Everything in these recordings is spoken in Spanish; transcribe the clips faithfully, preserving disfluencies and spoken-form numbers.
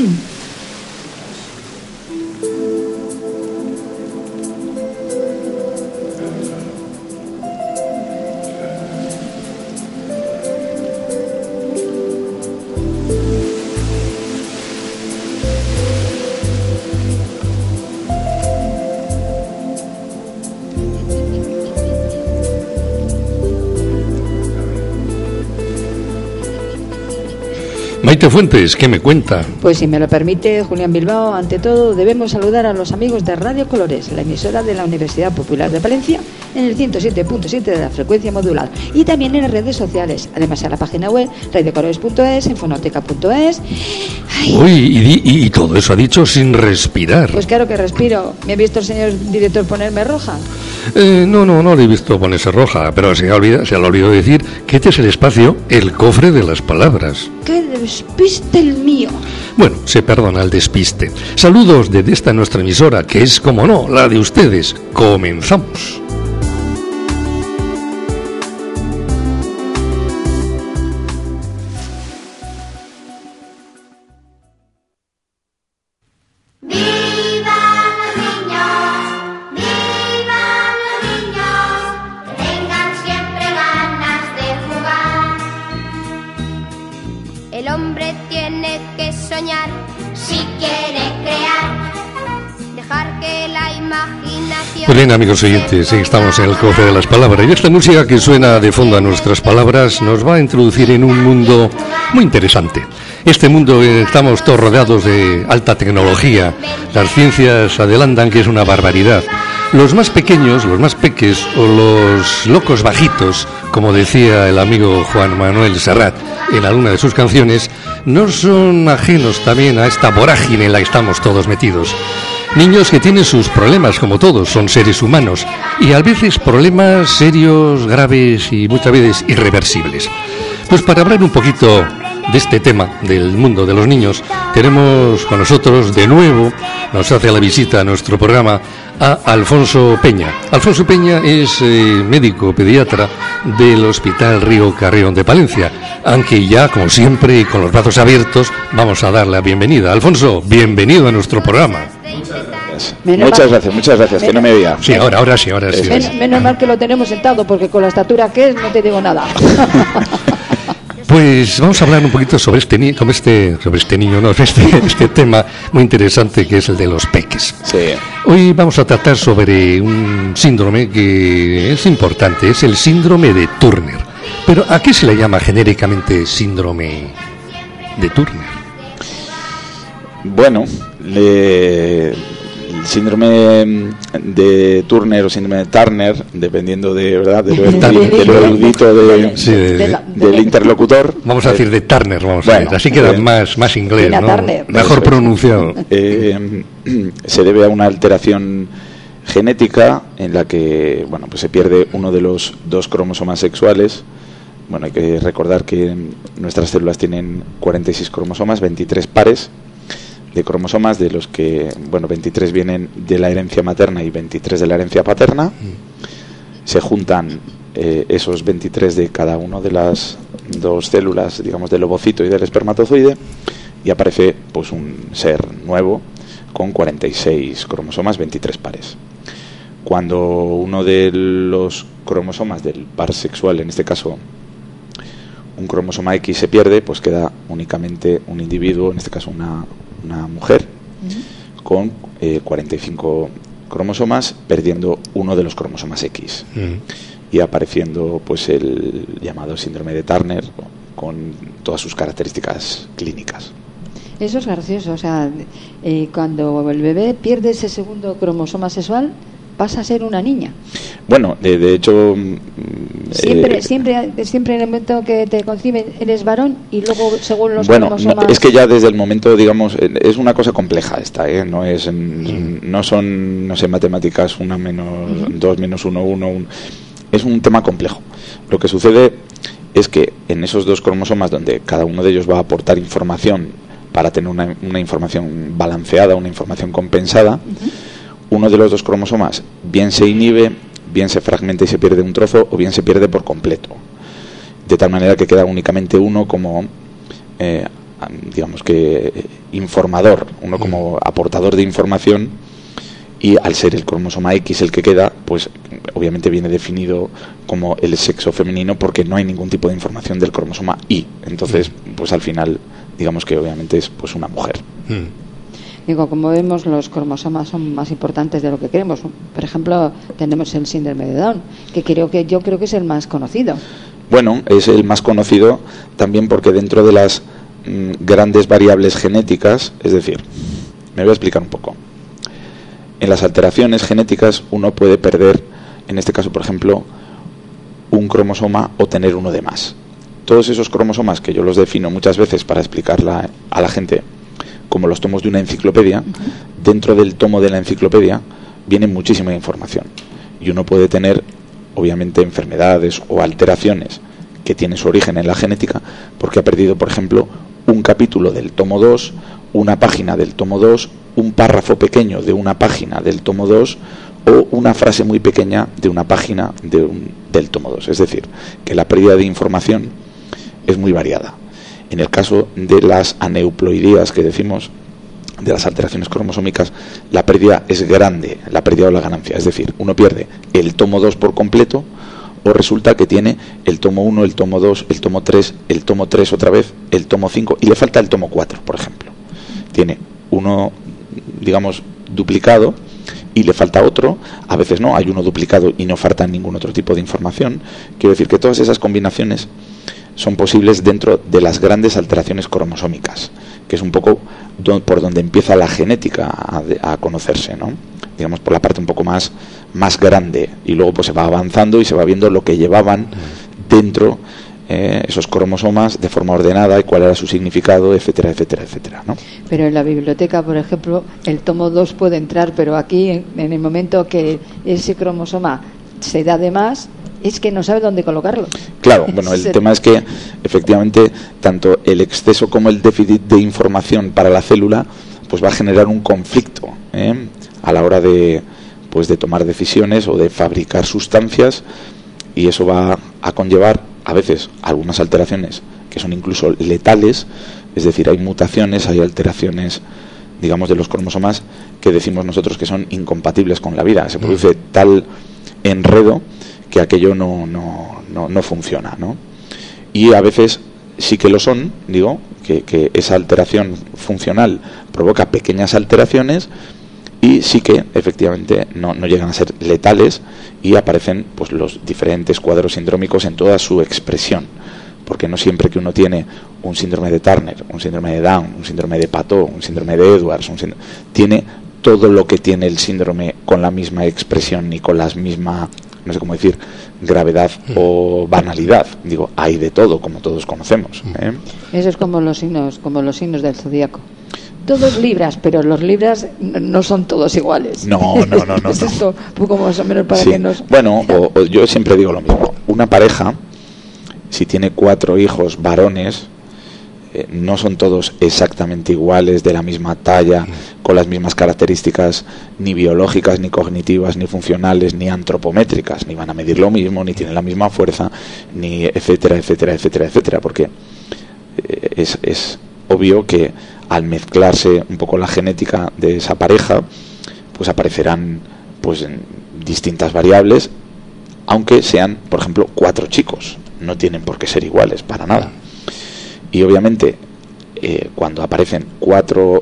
Maite Fuentes, ¿qué me cuenta? Pues si me lo permite, Julián Bilbao, ante todo debemos saludar a los amigos de Radio Colores, la emisora de la Universidad Popular de Palencia, en el ciento siete punto siete de la frecuencia modular, y también en las redes sociales, además en la página web radio colores punto es, en fonoteca punto es. Uy, y, y, y todo eso ha dicho sin respirar. Pues claro que respiro. ¿Me ha visto el señor director ponerme roja? Eh, no, no, no le he visto ponerse roja, pero se, olvida, se le ha olvidado decir que este es el espacio, el cofre de las palabras. ¡Qué despiste el mío! Bueno, se perdona el despiste. Saludos desde esta nuestra emisora, que es, como no, la de ustedes. Comenzamos. Pues bien, amigos oyentes, sí, estamos en el cofre de las palabras y esta música que suena de fondo a nuestras palabras nos va a introducir en un mundo muy interesante. Este mundo eh, estamos todos rodeados de alta tecnología, las ciencias adelantan que es una barbaridad. Los más pequeños, los más peques o los locos bajitos, como decía el amigo Juan Manuel Serrat en alguna de sus canciones, no son ajenos también a esta vorágine en la que estamos todos metidos. Niños que tienen sus problemas, como todos, son seres humanos, y a veces problemas serios, graves y muchas veces irreversibles. Pues para hablar un poquito de este tema, del mundo de los niños, tenemos con nosotros de nuevo, nos hace la visita a nuestro programa, a Alfonso Peña. Alfonso Peña es eh, médico pediatra del Hospital Río Carrión de Palencia, aunque ya, como siempre, y con los brazos abiertos, vamos a darle la bienvenida. Alfonso, bienvenido a nuestro programa. Menos muchas mal, gracias, muchas gracias, menos, que no me veía. Sí, ahora, ahora sí, ahora sí. Menos, menos mal que lo tenemos sentado, porque con la estatura que es, no te digo nada. Pues vamos a hablar un poquito sobre este niño, sobre este, sobre este niño, no, este, este tema muy interesante que es el de los peques. Sí. Hoy vamos a tratar sobre un síndrome que es importante, es el síndrome de Turner. Pero ¿a qué se le llama genéricamente síndrome de Turner? Bueno, le... el síndrome de Turner o síndrome de Turner, dependiendo de verdad de lo, de lo erudito de, sí, de, de, del interlocutor. Vamos a decir de Turner, vamos bueno, a decir, así queda eh, más, más inglés, ¿no? Mejor pronunciado. Eh, se debe a una alteración genética en la que, bueno, pues se pierde uno de los dos cromosomas sexuales. Bueno, hay que recordar que nuestras células tienen cuarenta y seis cromosomas, veintitrés pares de cromosomas, de los que, bueno, veintitrés vienen de la herencia materna y veintitrés de la herencia paterna. Se juntan eh, esos veintitrés de cada una de las dos células, digamos, del ovocito y del espermatozoide, y aparece pues un ser nuevo con cuarenta y seis cromosomas, veintitrés pares. Cuando uno de los cromosomas del par sexual, en este caso un cromosoma X, se pierde, pues queda únicamente un individuo, en este caso una una mujer, uh-huh. con eh, cuarenta y cinco cromosomas, perdiendo uno de los cromosomas X, uh-huh. y apareciendo pues el llamado síndrome de Turner con todas sus características clínicas. Eso es gracioso, o sea, eh, cuando el bebé pierde ese segundo cromosoma sexual, pasa a ser una niña. Bueno, de, de hecho... Siempre, eh, siempre, siempre en el momento que te conciben eres varón y luego según los bueno, cromosomas... No, es que ya desde el momento, digamos, es una cosa compleja esta, ¿eh? No es, mm. no son, no sé, matemáticas una menos uh-huh. dos menos uno, uno, un, es un tema complejo. Lo que sucede es que en esos dos cromosomas donde cada uno de ellos va a aportar información para tener una, una información balanceada, una información compensada, uh-huh. uno de los dos cromosomas bien se inhibe, bien se fragmenta y se pierde un trozo, o bien se pierde por completo, de tal manera que queda únicamente uno como eh, digamos que informador, uno como aportador de información, y al ser el cromosoma X el que queda, pues obviamente viene definido como el sexo femenino porque no hay ningún tipo de información del cromosoma Y. Entonces, pues al final, digamos que obviamente es pues una mujer. Digo, como vemos, los cromosomas son más importantes de lo que creemos. Por ejemplo, tenemos el síndrome de Down, que creo que yo creo que es el más conocido. Bueno, es el más conocido también porque dentro de las mmm, grandes variables genéticas, es decir, me voy a explicar un poco. En las alteraciones genéticas uno puede perder, en este caso, por ejemplo, un cromosoma o tener uno de más. Todos esos cromosomas, que yo los defino muchas veces para explicarla a la gente como los tomos de una enciclopedia, uh-huh. dentro del tomo de la enciclopedia viene muchísima información. Y uno puede tener, obviamente, enfermedades o alteraciones que tienen su origen en la genética porque ha perdido, por ejemplo, un capítulo del tomo dos, una página del tomo dos, un párrafo pequeño de una página del tomo dos o una frase muy pequeña de una página de un, del tomo dos. Es decir, que la pérdida de información es muy variada. En el caso de las aneuploidías que decimos, de las alteraciones cromosómicas, la pérdida es grande, la pérdida o la ganancia. Es decir, uno pierde el tomo dos por completo o resulta que tiene el tomo uno, el tomo dos, el tomo tres, el tomo tres otra vez, el tomo cinco y le falta el tomo cuatro, por ejemplo. Tiene uno, digamos, duplicado y le falta otro, a veces no, hay uno duplicado y no falta ningún otro tipo de información. Quiero decir que todas esas combinaciones son posibles dentro de las grandes alteraciones cromosómicas, que es un poco do- por donde empieza la genética a, a conocerse, ¿no? Digamos, por la parte un poco más, más grande, y luego pues se va avanzando y se va viendo lo que llevaban dentro eh, esos cromosomas de forma ordenada y cuál era su significado, etcétera, etcétera, etcétera, ¿no? Pero en la biblioteca, por ejemplo, el tomo dos puede entrar, pero aquí, en, en el momento que ese cromosoma se da de más, es que no sabe dónde colocarlo. Claro, bueno, el tema es que efectivamente tanto el exceso como el déficit de información para la célula pues va a generar un conflicto ¿eh? a la hora de pues de tomar decisiones o de fabricar sustancias, y eso va a conllevar a veces algunas alteraciones que son incluso letales. Es decir, hay mutaciones, hay alteraciones, digamos, de los cromosomas que decimos nosotros que son incompatibles con la vida. Se produce tal enredo que aquello no, no, no, no funciona, ¿no? Y a veces sí que lo son, digo, que, que esa alteración funcional provoca pequeñas alteraciones y sí que efectivamente no, no llegan a ser letales y aparecen pues los diferentes cuadros sindrómicos en toda su expresión, porque no siempre que uno tiene un síndrome de Turner, un síndrome de Down, un síndrome de Patot, un síndrome de Edwards, un síndrome, tiene todo lo que tiene el síndrome con la misma expresión ni con la misma, no sé cómo decir, gravedad o banalidad. Digo, hay de todo, como todos conocemos, ¿eh? Eso es como los signos, como los signos del zodíaco. Todos libras, pero los libras no son todos iguales. No, no, no, no. Es esto un poco más o menos para sí. que nos... Bueno, o, o yo siempre digo lo mismo. Una pareja, si tiene cuatro hijos varones, eh, no son todos exactamente iguales, de la misma talla, con las mismas características, ni biológicas, ni cognitivas, ni funcionales, ni antropométricas, ni van a medir lo mismo, ni tienen la misma fuerza, ni etcétera, etcétera, etcétera, etcétera, porque eh, es, es obvio que al mezclarse un poco la genética de esa pareja, pues aparecerán pues distintas variables, aunque sean, por ejemplo, cuatro chicos, no tienen por qué ser iguales para nada. Y obviamente eh, cuando aparecen cuatro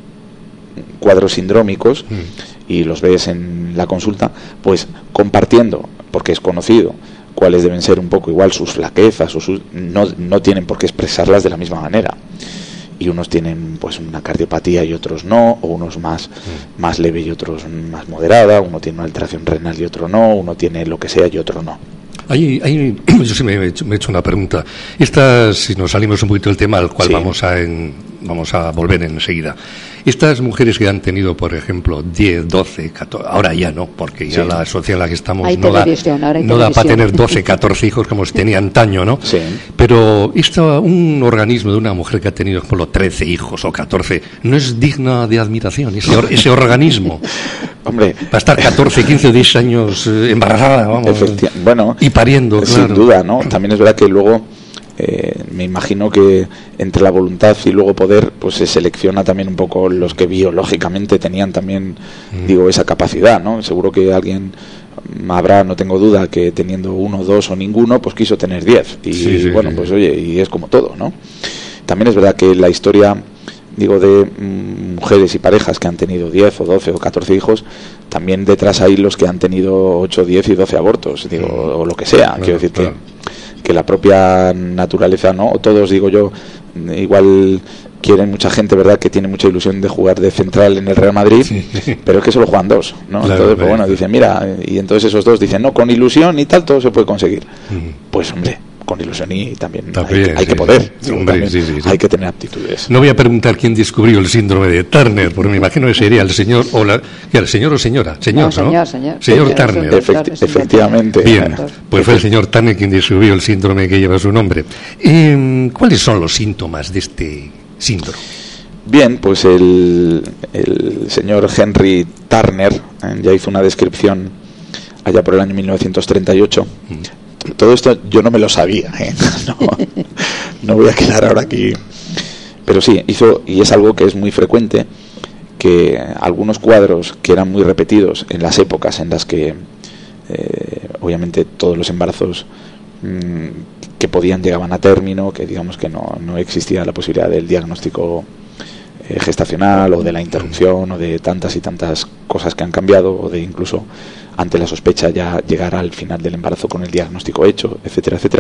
cuadros sindrómicos mm. y los ves en la consulta, pues compartiendo, porque es conocido cuáles deben ser un poco igual sus flaquezas o sus, no, no tienen por qué expresarlas de la misma manera. Y unos tienen pues una cardiopatía y otros no, o unos más, mm. más leve y otros más moderada, uno tiene una alteración renal y otro no, uno tiene lo que sea y otro no. Ahí, ahí, yo sí me he, hecho, me he hecho una pregunta. Estas, si nos salimos un poquito del tema al cual sí. vamos a en, vamos a volver enseguida. Estas mujeres que han tenido, por ejemplo, diez, doce, catorce, ahora ya no, porque ya sí. la sociedad en la que estamos hay no da, no da para tener doce, catorce hijos como se tenía antaño, ¿no? Sí. Pero esto, un organismo de una mujer que ha tenido, por ejemplo, trece hijos o catorce, no es digno de admiración, ese, or, ese organismo. Hombre, para estar catorce, quince o diez años eh, embarazada, vamos. Bueno, y pariendo, sin claro. duda, ¿no? También es verdad que luego eh, me imagino que entre la voluntad y luego poder, pues se selecciona también un poco los que biológicamente tenían también, mm. digo, esa capacidad, ¿no? Seguro que alguien habrá, no tengo duda, que teniendo uno, dos o ninguno, pues quiso tener diez. Y sí, sí, bueno, sí. pues oye, y es como todo, ¿no? También es verdad que la historia, digo, de mm, mujeres y parejas que han tenido diez o doce o catorce hijos, también detrás hay los que han tenido ocho, diez y doce abortos, digo, mm. o lo que sea. Claro, quiero decir claro. que, que la propia naturaleza, ¿no? O todos, digo yo, igual quieren mucha gente, ¿verdad?, que tiene mucha ilusión de jugar de central en el Real Madrid, sí. pero es que solo juegan dos, ¿no? Claro, entonces, pues bueno, dicen, mira, y entonces esos dos dicen, no, con ilusión y tal, todo se puede conseguir. Mm. Pues, hombre, con ilusión y también, también hay, hay sí, que poder, sí, hombre, sí, sí, sí. hay que tener aptitudes. No voy a preguntar quién descubrió el síndrome de Turner, porque me imagino que sería el señor o la, el señor o señora, señor, ¿no? Señor, ¿no? señor, señor Turner. Efecti- efectivamente. Bien, pues fue el señor Turner quien descubrió el síndrome que lleva su nombre. Eh, ¿Cuáles son los síntomas de este síndrome? Bien, pues el, el señor Henry Turner eh, ya hizo una descripción allá por el año mil novecientos treinta y ocho. Mm. Todo esto yo no me lo sabía, ¿eh? no, no voy a quedar ahora aquí. Pero sí, hizo, y es algo que es muy frecuente, que algunos cuadros que eran muy repetidos en las épocas en las que, eh, obviamente, todos los embarazos mmm, que podían llegaban a término, que digamos que no, no existía la posibilidad del diagnóstico eh, gestacional o de la interrupción o de tantas y tantas cosas que han cambiado, o de incluso ante la sospecha ya llegar al final del embarazo con el diagnóstico hecho, etcétera, etcétera.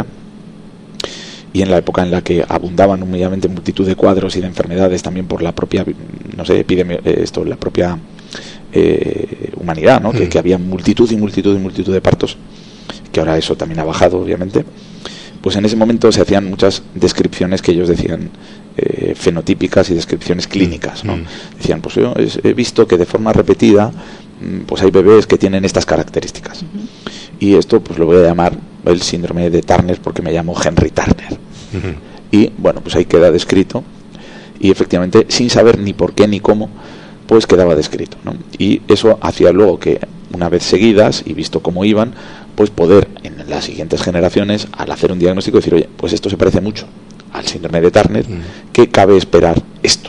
Y en la época en la que abundaban obviamente multitud de cuadros y de enfermedades también por la propia, no sé, epidemia, esto, la propia eh, humanidad, ¿no? Mm. Que, que había multitud y multitud y multitud de partos, que ahora eso también ha bajado, obviamente. Pues en ese momento se hacían muchas descripciones que ellos decían eh, fenotípicas y descripciones clínicas, ¿no? Mm. Decían, pues yo he visto que de forma repetida pues hay bebés que tienen estas características. Uh-huh. Y esto pues lo voy a llamar el síndrome de Turner porque me llamo Henry Turner. Uh-huh. Y bueno, pues ahí queda descrito, y efectivamente sin saber ni por qué ni cómo, pues quedaba descrito, ¿no? Y eso hacía luego que una vez seguidas y visto cómo iban, pues poder en las siguientes generaciones, al hacer un diagnóstico, decir, oye, pues esto se parece mucho al síndrome de Turner, uh-huh. que cabe esperar esto.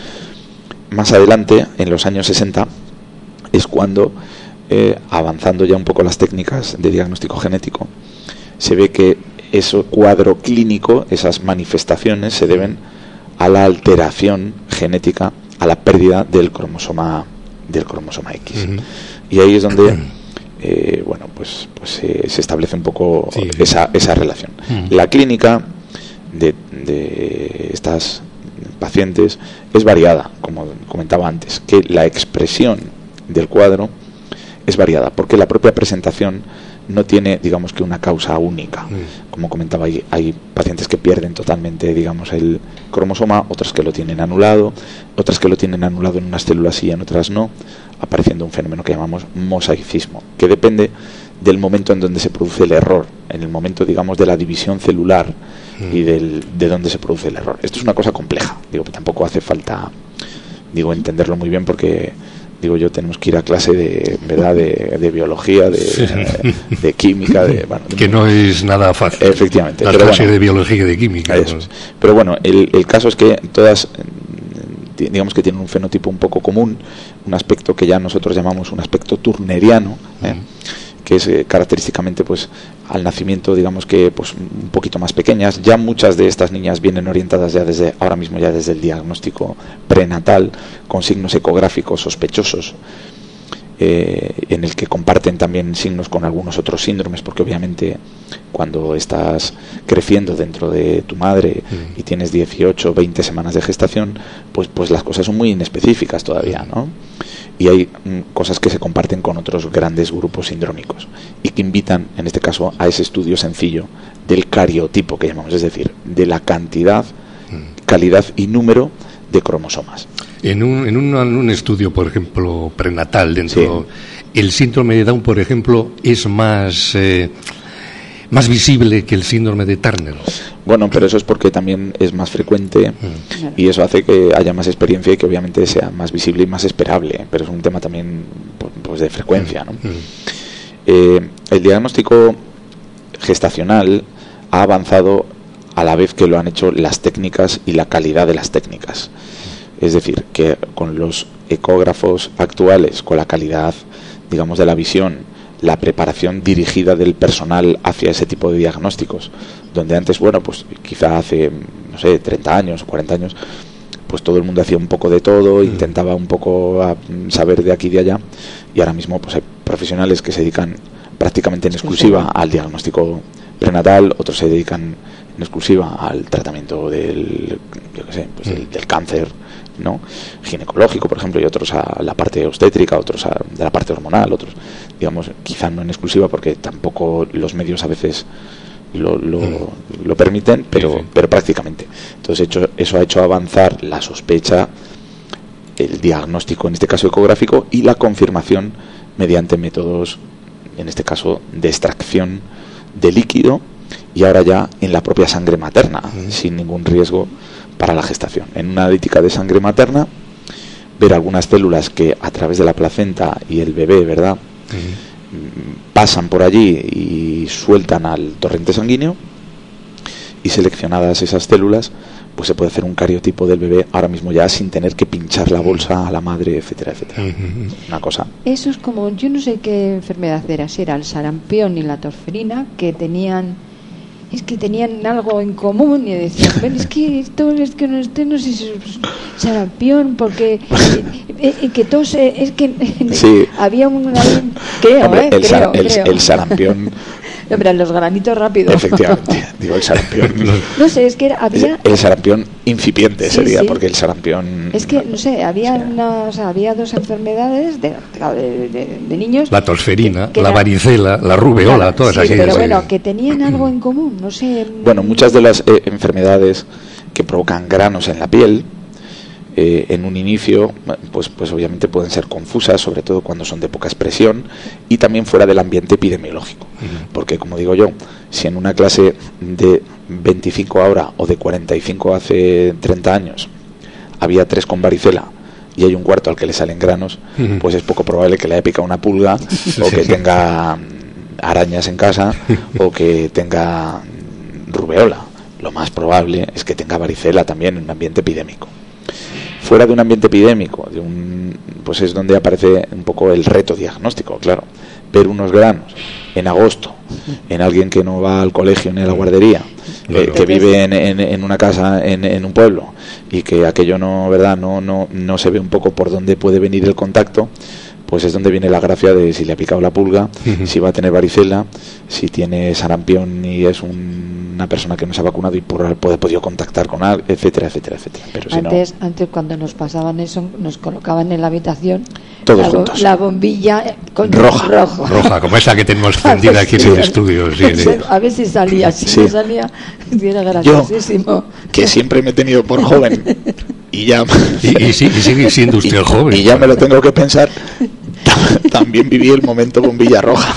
Más adelante, en los años sesenta, es cuando, eh, avanzando ya un poco las técnicas de diagnóstico genético, se ve que ese cuadro clínico, esas manifestaciones, se deben a la alteración genética, a la pérdida del cromosoma del cromosoma X. Uh-huh. Y ahí es donde eh, bueno, pues, pues eh, se establece un poco sí, esa, esa relación. Uh-huh. La clínica de, de estas pacientes es variada, como comentaba antes, que la expresión del cuadro es variada, porque la propia presentación no tiene, digamos, que una causa única. Mm. Como comentaba, hay, hay pacientes que pierden totalmente, digamos, el cromosoma, otras que lo tienen anulado, otras que lo tienen anulado en unas células sí, en otras no, apareciendo un fenómeno que llamamos mosaicismo, que depende del momento en donde se produce el error, en el momento, digamos, de la división celular mm. y del, de donde se produce el error. Esto es una cosa compleja, digo, que tampoco hace falta, digo, entenderlo muy bien, porque digo yo, tenemos que ir a clase de, ¿verdad?, de, de biología, de, sí. de, de química, de, bueno, de, que no es nada fácil. Efectivamente. La pero clase bueno, de biología y de química. Eso es. Pero bueno, el, el caso es que todas, digamos que tienen un fenotipo un poco común, un aspecto que ya nosotros llamamos un aspecto turneriano, ¿eh? uh-huh. que es eh, característicamente, pues, al nacimiento, digamos que pues un poquito más pequeñas. Ya muchas de estas niñas vienen orientadas ya desde ahora mismo, ya desde el diagnóstico prenatal, con signos ecográficos sospechosos, eh, en el que comparten también signos con algunos otros síndromes, porque obviamente cuando estás creciendo dentro de tu madre mm. y tienes dieciocho, veinte semanas de gestación, pues, pues las cosas son muy inespecíficas todavía, ¿no? Y hay mm, cosas que se comparten con otros grandes grupos sindrómicos y que invitan, en este caso, a ese estudio sencillo del cariotipo que llamamos, es decir, de la cantidad, mm. calidad y número de cromosomas. En un, en un, en un estudio, por ejemplo, prenatal, dentro, sí. el síndrome de Down, por ejemplo, es más eh, más visible que el síndrome de Turner. Bueno, pero eso es porque también es más frecuente mm. y eso hace que haya más experiencia y que obviamente sea más visible y más esperable, pero es un tema también pues de frecuencia, ¿no? Mm. Eh, el diagnóstico gestacional ha avanzado a la vez que lo han hecho las técnicas y la calidad de las técnicas. Es decir, que con los ecógrafos actuales, con la calidad, digamos, de la visión, la preparación dirigida del personal hacia ese tipo de diagnósticos, donde antes, bueno, pues quizá hace, no sé, treinta años, cuarenta años, pues todo el mundo hacía un poco de todo, intentaba un poco a saber de aquí y de allá, y ahora mismo pues hay profesionales que se dedican prácticamente en exclusiva al diagnóstico prenatal, otros se dedican en exclusiva al tratamiento del, yo qué sé, pues del, del cáncer, ¿no?, ginecológico, por ejemplo, y otros a la parte obstétrica, otros a de la parte hormonal, otros, digamos, quizá no en exclusiva porque tampoco los medios a veces lo, lo, mm. lo permiten, pero, sí, sí. pero prácticamente. Entonces hecho, eso ha hecho avanzar la sospecha, el diagnóstico, en este caso ecográfico, y la confirmación mediante métodos, en este caso, de extracción de líquido, y ahora ya en la propia sangre materna, mm. sin ningún riesgo para la gestación. En una analítica de sangre materna, ver algunas células que a través de la placenta y el bebé, ¿verdad?, uh-huh. pasan por allí y sueltan al torrente sanguíneo, y seleccionadas esas células, pues se puede hacer un cariotipo del bebé ahora mismo ya sin tener que pinchar la bolsa a la madre, etcétera, etcétera. Uh-huh. Una cosa. Eso es como, yo no sé qué enfermedad era, si era el sarampión y la tosferina, que tenían es que tenían algo en común y decían, bueno, es que esto es que no, este no sé si es sarampión, porque eh, eh, que todos eh, es que sí. había un creo, Hombre, eh, el, creo, sar, el, creo. el sarampión. Hombre, los granitos rápidos. Efectivamente, digo el sarampión. No sé, es que era, había el, el sarampión incipiente sí, sería, sí. porque el sarampión. Es que no sé, había sí. una, o sea, había dos enfermedades de, de, de, de niños. La tosferina, que, que la era, varicela, la rubeola, claro, todas sí, aquellas. Pero bueno, que tenían algo en común, no sé. Bueno, muchas de las eh, enfermedades que provocan granos en la piel, eh, en un inicio, pues, pues obviamente pueden ser confusas, sobre todo cuando son de poca expresión y también fuera del ambiente epidemiológico. Uh-huh. Porque, como digo yo, si en una clase de veinticinco ahora o de cuarenta y cinco hace treinta años había tres con varicela y hay un cuarto al que le salen granos, uh-huh. pues es poco probable que le haya picado una pulga o que tenga arañas en casa o que tenga rubeola. Lo más probable es que tenga varicela también en un ambiente epidémico. Fuera de un ambiente epidémico, de un, pues es donde aparece un poco el reto diagnóstico, claro. Ver unos granos en agosto en alguien que no va al colegio ni a la guardería, claro. eh, que vive en, en, en una casa en, en un pueblo y que aquello no, verdad, no, no, no se ve un poco por dónde puede venir el contacto, pues es donde viene la gracia de si le ha picado la pulga, uh-huh. si va a tener varicela, si tiene sarampión y es un, una persona que no se ha vacunado y por puede podido contactar con alguien, etcétera, etcétera, etcétera. Pero antes, si no, antes cuando nos pasaban eso, nos colocaban en la habitación todos la, juntos. la bombilla con roja, rojo. roja, como esa que tenemos encendida aquí en el estudio. Sí, sí. A ver si salía, si sí. no salía, era graciosísimo. Yo, que siempre me he tenido por joven y ya y, y, sí, y sigue siendo usted y, joven. Y ya me lo tengo que pensar. También viví el momento bombilla roja.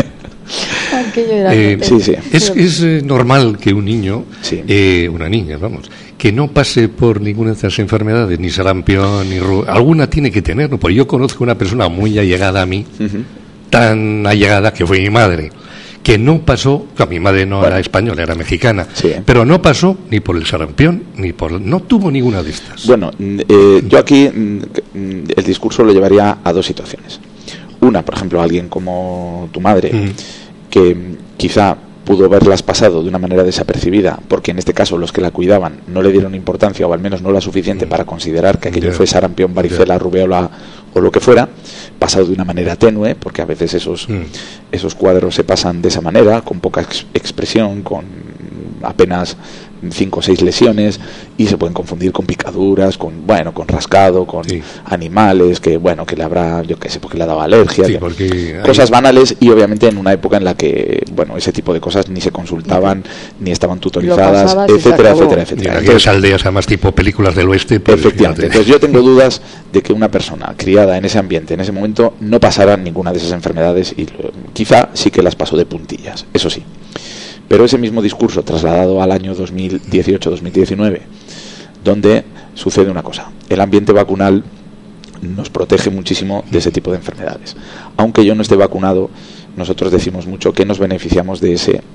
eh, sí, sí. Es, es eh, normal que un niño, sí. eh, una niña, vamos, que no pase por ninguna de estas enfermedades, ni sarampión, ni ru- alguna tiene que tener, ¿no? Porque yo conozco una persona muy allegada a mí, uh-huh. tan allegada que fue mi madre, que no pasó, no, mi madre no bueno. era española, era mexicana, sí. pero no pasó ni por el sarampión, ni por, no tuvo ninguna de estas. Bueno, eh, yo aquí el discurso lo llevaría a dos situaciones. Una, por ejemplo, alguien como tu madre, mm. que quizá pudo verlas pasado de una manera desapercibida, porque en este caso los que la cuidaban no le dieron importancia, o al menos no la suficiente mm. para considerar que aquello yeah. fue sarampión, varicela, yeah. rubeola o lo que fuera, pasado de una manera tenue, porque a veces esos, mm. esos cuadros se pasan de esa manera, con poca ex- expresión, con apenas cinco o seis lesiones, y se pueden confundir con picaduras, con bueno, con rascado, con sí. animales, que bueno, que le habrá, yo qué sé, porque le ha dado alergia, sí, porque cosas hay... banales, y obviamente en una época en la que, bueno, ese tipo de cosas ni se consultaban, ni estaban tutorizadas, etcétera, etcétera, etcétera. En aquellas aldeas, además tipo películas del oeste, pues, efectivamente. Fíjate. Entonces yo tengo dudas de que una persona criada en ese ambiente, en ese momento, no pasara ninguna de esas enfermedades, y quizá sí que las pasó de puntillas, eso sí. Pero ese mismo discurso trasladado al año dos mil dieciocho dos mil diecinueve, donde sucede una cosa: el ambiente vacunal nos protege muchísimo de ese tipo de enfermedades. Aunque yo no esté vacunado, nosotros decimos mucho que nos beneficiamos de ese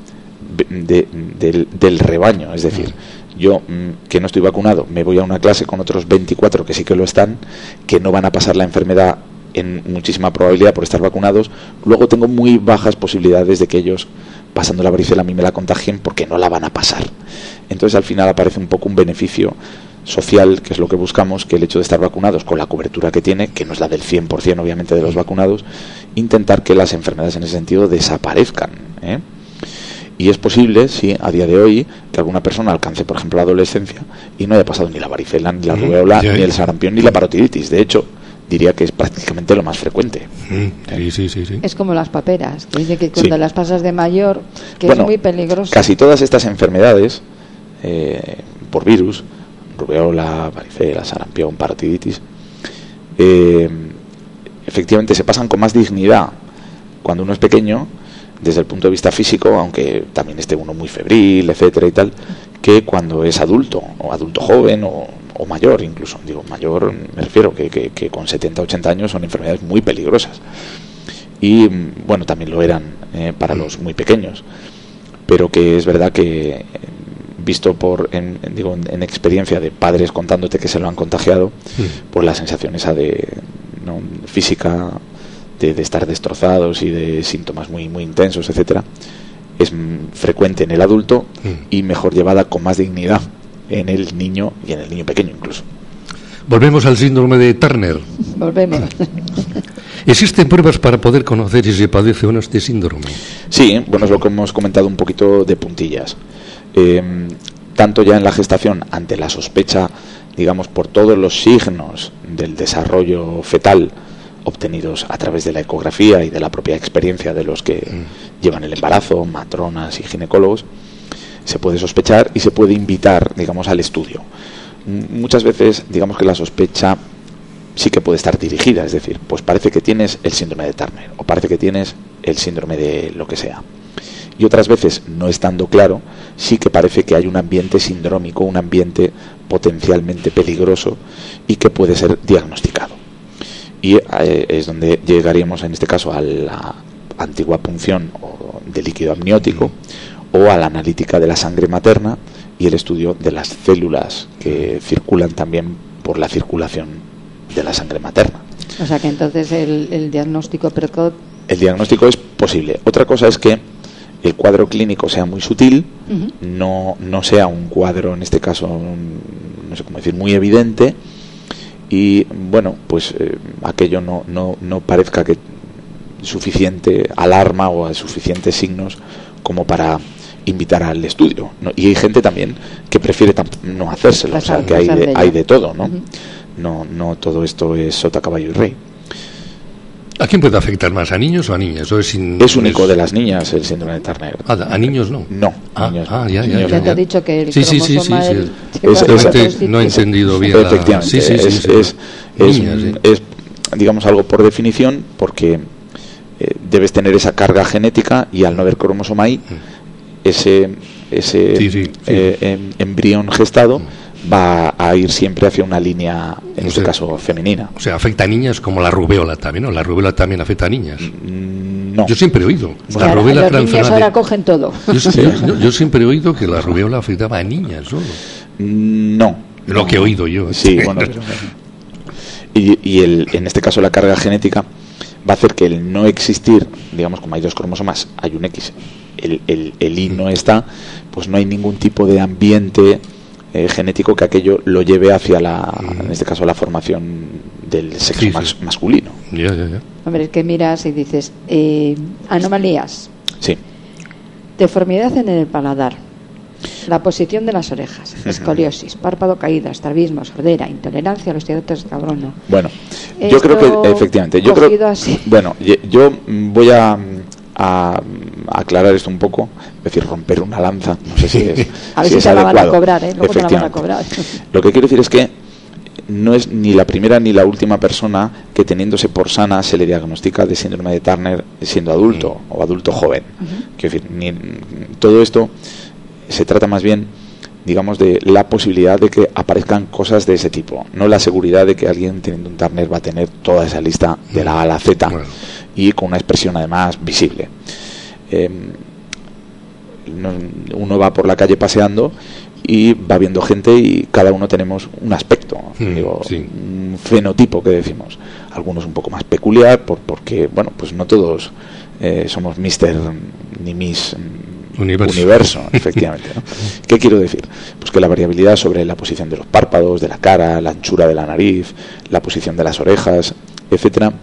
de, del, del rebaño, es decir, yo que no estoy vacunado me voy a una clase con otros veinticuatro que sí que lo están, que no van a pasar la enfermedad en muchísima probabilidad por estar vacunados, luego tengo muy bajas posibilidades de que ellos, pasando la varicela, a mí me la contagien porque no la van a pasar. Entonces al final aparece un poco un beneficio social, que es lo que buscamos, que el hecho de estar vacunados con la cobertura que tiene, que no es la del cien por ciento obviamente de los vacunados, intentar que las enfermedades en ese sentido desaparezcan, ¿eh? Y es posible, sí, a día de hoy, que alguna persona alcance, por ejemplo, la adolescencia y no haya pasado ni la varicela, ni la rubéola, ni el sarampión, ni la parotiditis. De hecho, diría que es prácticamente lo más frecuente. Sí, sí, sí, sí. Es como las paperas, que dice que cuando sí. las pasas de mayor, que bueno, es muy peligroso. Casi todas estas enfermedades, eh, por virus, rubéola, varicela, sarampión, parotiditis, eh, efectivamente se pasan con más dignidad cuando uno es pequeño, desde el punto de vista físico, aunque también esté uno muy febril, etcétera y tal, que cuando es adulto, o adulto joven, o, o mayor incluso. Digo, mayor me refiero que, que, que con setenta, ochenta años son enfermedades muy peligrosas. Y, bueno, también lo eran eh, para los muy pequeños. Pero que es verdad que, visto por en, en, digo, en, en experiencia de padres contándote que se lo han contagiado, sí. Pues la sensación esa de ¿no? física... De, de estar destrozados y de síntomas muy muy intensos, etcétera, es mm, frecuente en el adulto mm. y mejor llevada con más dignidad en el niño y en el niño pequeño incluso. Volvemos al síndrome de Turner. Volvemos. ¿Existen pruebas para poder conocer si se padece o no este síndrome? Sí, bueno, es lo que hemos comentado un poquito de puntillas. Eh, tanto ya en la gestación, ante la sospecha, digamos, por todos los signos del desarrollo fetal obtenidos a través de la ecografía y de la propia experiencia de los que mm. llevan el embarazo, matronas y ginecólogos, se puede sospechar y se puede invitar, digamos, al estudio. Muchas veces, digamos que la sospecha sí que puede estar dirigida, es decir, pues parece que tienes el síndrome de Turner o parece que tienes el síndrome de lo que sea. Y otras veces, no estando claro, sí que parece que hay un ambiente sindrómico, un ambiente potencialmente peligroso y que puede ser diagnosticado. Y eh, es donde llegaríamos en este caso a la antigua punción o de líquido amniótico o a la analítica de la sangre materna y el estudio de las células que circulan también por la circulación de la sangre materna. O sea que entonces el, el diagnóstico precoz... El diagnóstico es posible. Otra cosa es que el cuadro clínico sea muy sutil, uh-huh. no, no sea un cuadro, en este caso, no sé cómo decir, muy evidente, y bueno, pues eh, aquello no, no, no parezca que suficiente alarma o a suficientes signos como para invitar al estudio, ¿no? Y hay gente también que prefiere no hacérselo, o sea que hay de, hay de todo, ¿no? Uh-huh. no no todo esto es sota, caballo y rey. ¿A quién puede afectar más? ¿A niños o a niñas? ¿O es, sin, es único es... de las niñas el síndrome de Turner. Ah, ¿a niños no? No. Ah, niños, ah ya, ya, niños, ya, ya. Te ha dicho que el sí, sí, sí, sí, el... sí. Es, es, no he entendido bien. Efectivamente. La... Sí, sí, sí, es, sí. Es, es, niñas, sí. es, digamos, algo por definición, porque eh, debes tener esa carga genética y al no haber cromosoma Y, ese, ese sí, sí, sí. Eh, em, embrión gestado mm. va a ir siempre hacia una línea, en o este sea, caso, femenina. O sea, afecta a niñas como la rubéola también, ¿no? La rubéola también afecta a niñas. No. Yo siempre he oído. La la rubéola los niños ahora de... cogen todo. Yo, yo, yo, yo siempre he oído que la rubéola afectaba a niñas solo. No. Lo no. que he oído yo. Sí, bueno. Pero, y y el, en este caso la carga genética va a hacer que el no existir, digamos, como hay dos cromosomas, hay un X, el, el, el Y no está, pues no hay ningún tipo de ambiente eh, genético que aquello lo lleve hacia la, en este caso, la formación del sexo sí, mas, sí. masculino. Ya, ya, ya. Hombre, es que miras y dices, eh, anomalías. Sí. Deformidad en el paladar, la posición de las orejas, escoliosis, párpado caído, estrabismo, sordera, intolerancia a los hidratos de carbono. Bueno, yo creo que efectivamente, yo creo, así. bueno, yo voy a, a aclarar esto un poco, es decir, romper una lanza, no sé si es a ver si si es te la van a adecuado. cobrar, ¿eh? Luego te la van a cobrar. Lo que quiero decir es que no es ni la primera ni la última persona que, teniéndose por sana, se le diagnostica de síndrome de Turner siendo adulto uh-huh. o adulto joven. Uh-huh. Quiero decir, ni, todo esto se trata más bien, digamos, de la posibilidad de que aparezcan cosas de ese tipo, no la seguridad de que alguien teniendo un Turner va a tener toda esa lista de la A a la Z bueno. y con una expresión además visible. Eh, uno va por la calle paseando y va viendo gente y cada uno tenemos un aspecto, mm, digo, sí. un fenotipo que decimos, algunos un poco más peculiar por, porque bueno, pues no todos eh, somos mister ni Miss Universo, universo efectivamente, ¿no? ¿Qué quiero decir? Pues que la variabilidad sobre la posición de los párpados, de la cara, la anchura de la nariz, la posición de las orejas, etcétera,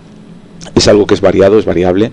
es algo que es variado, es variable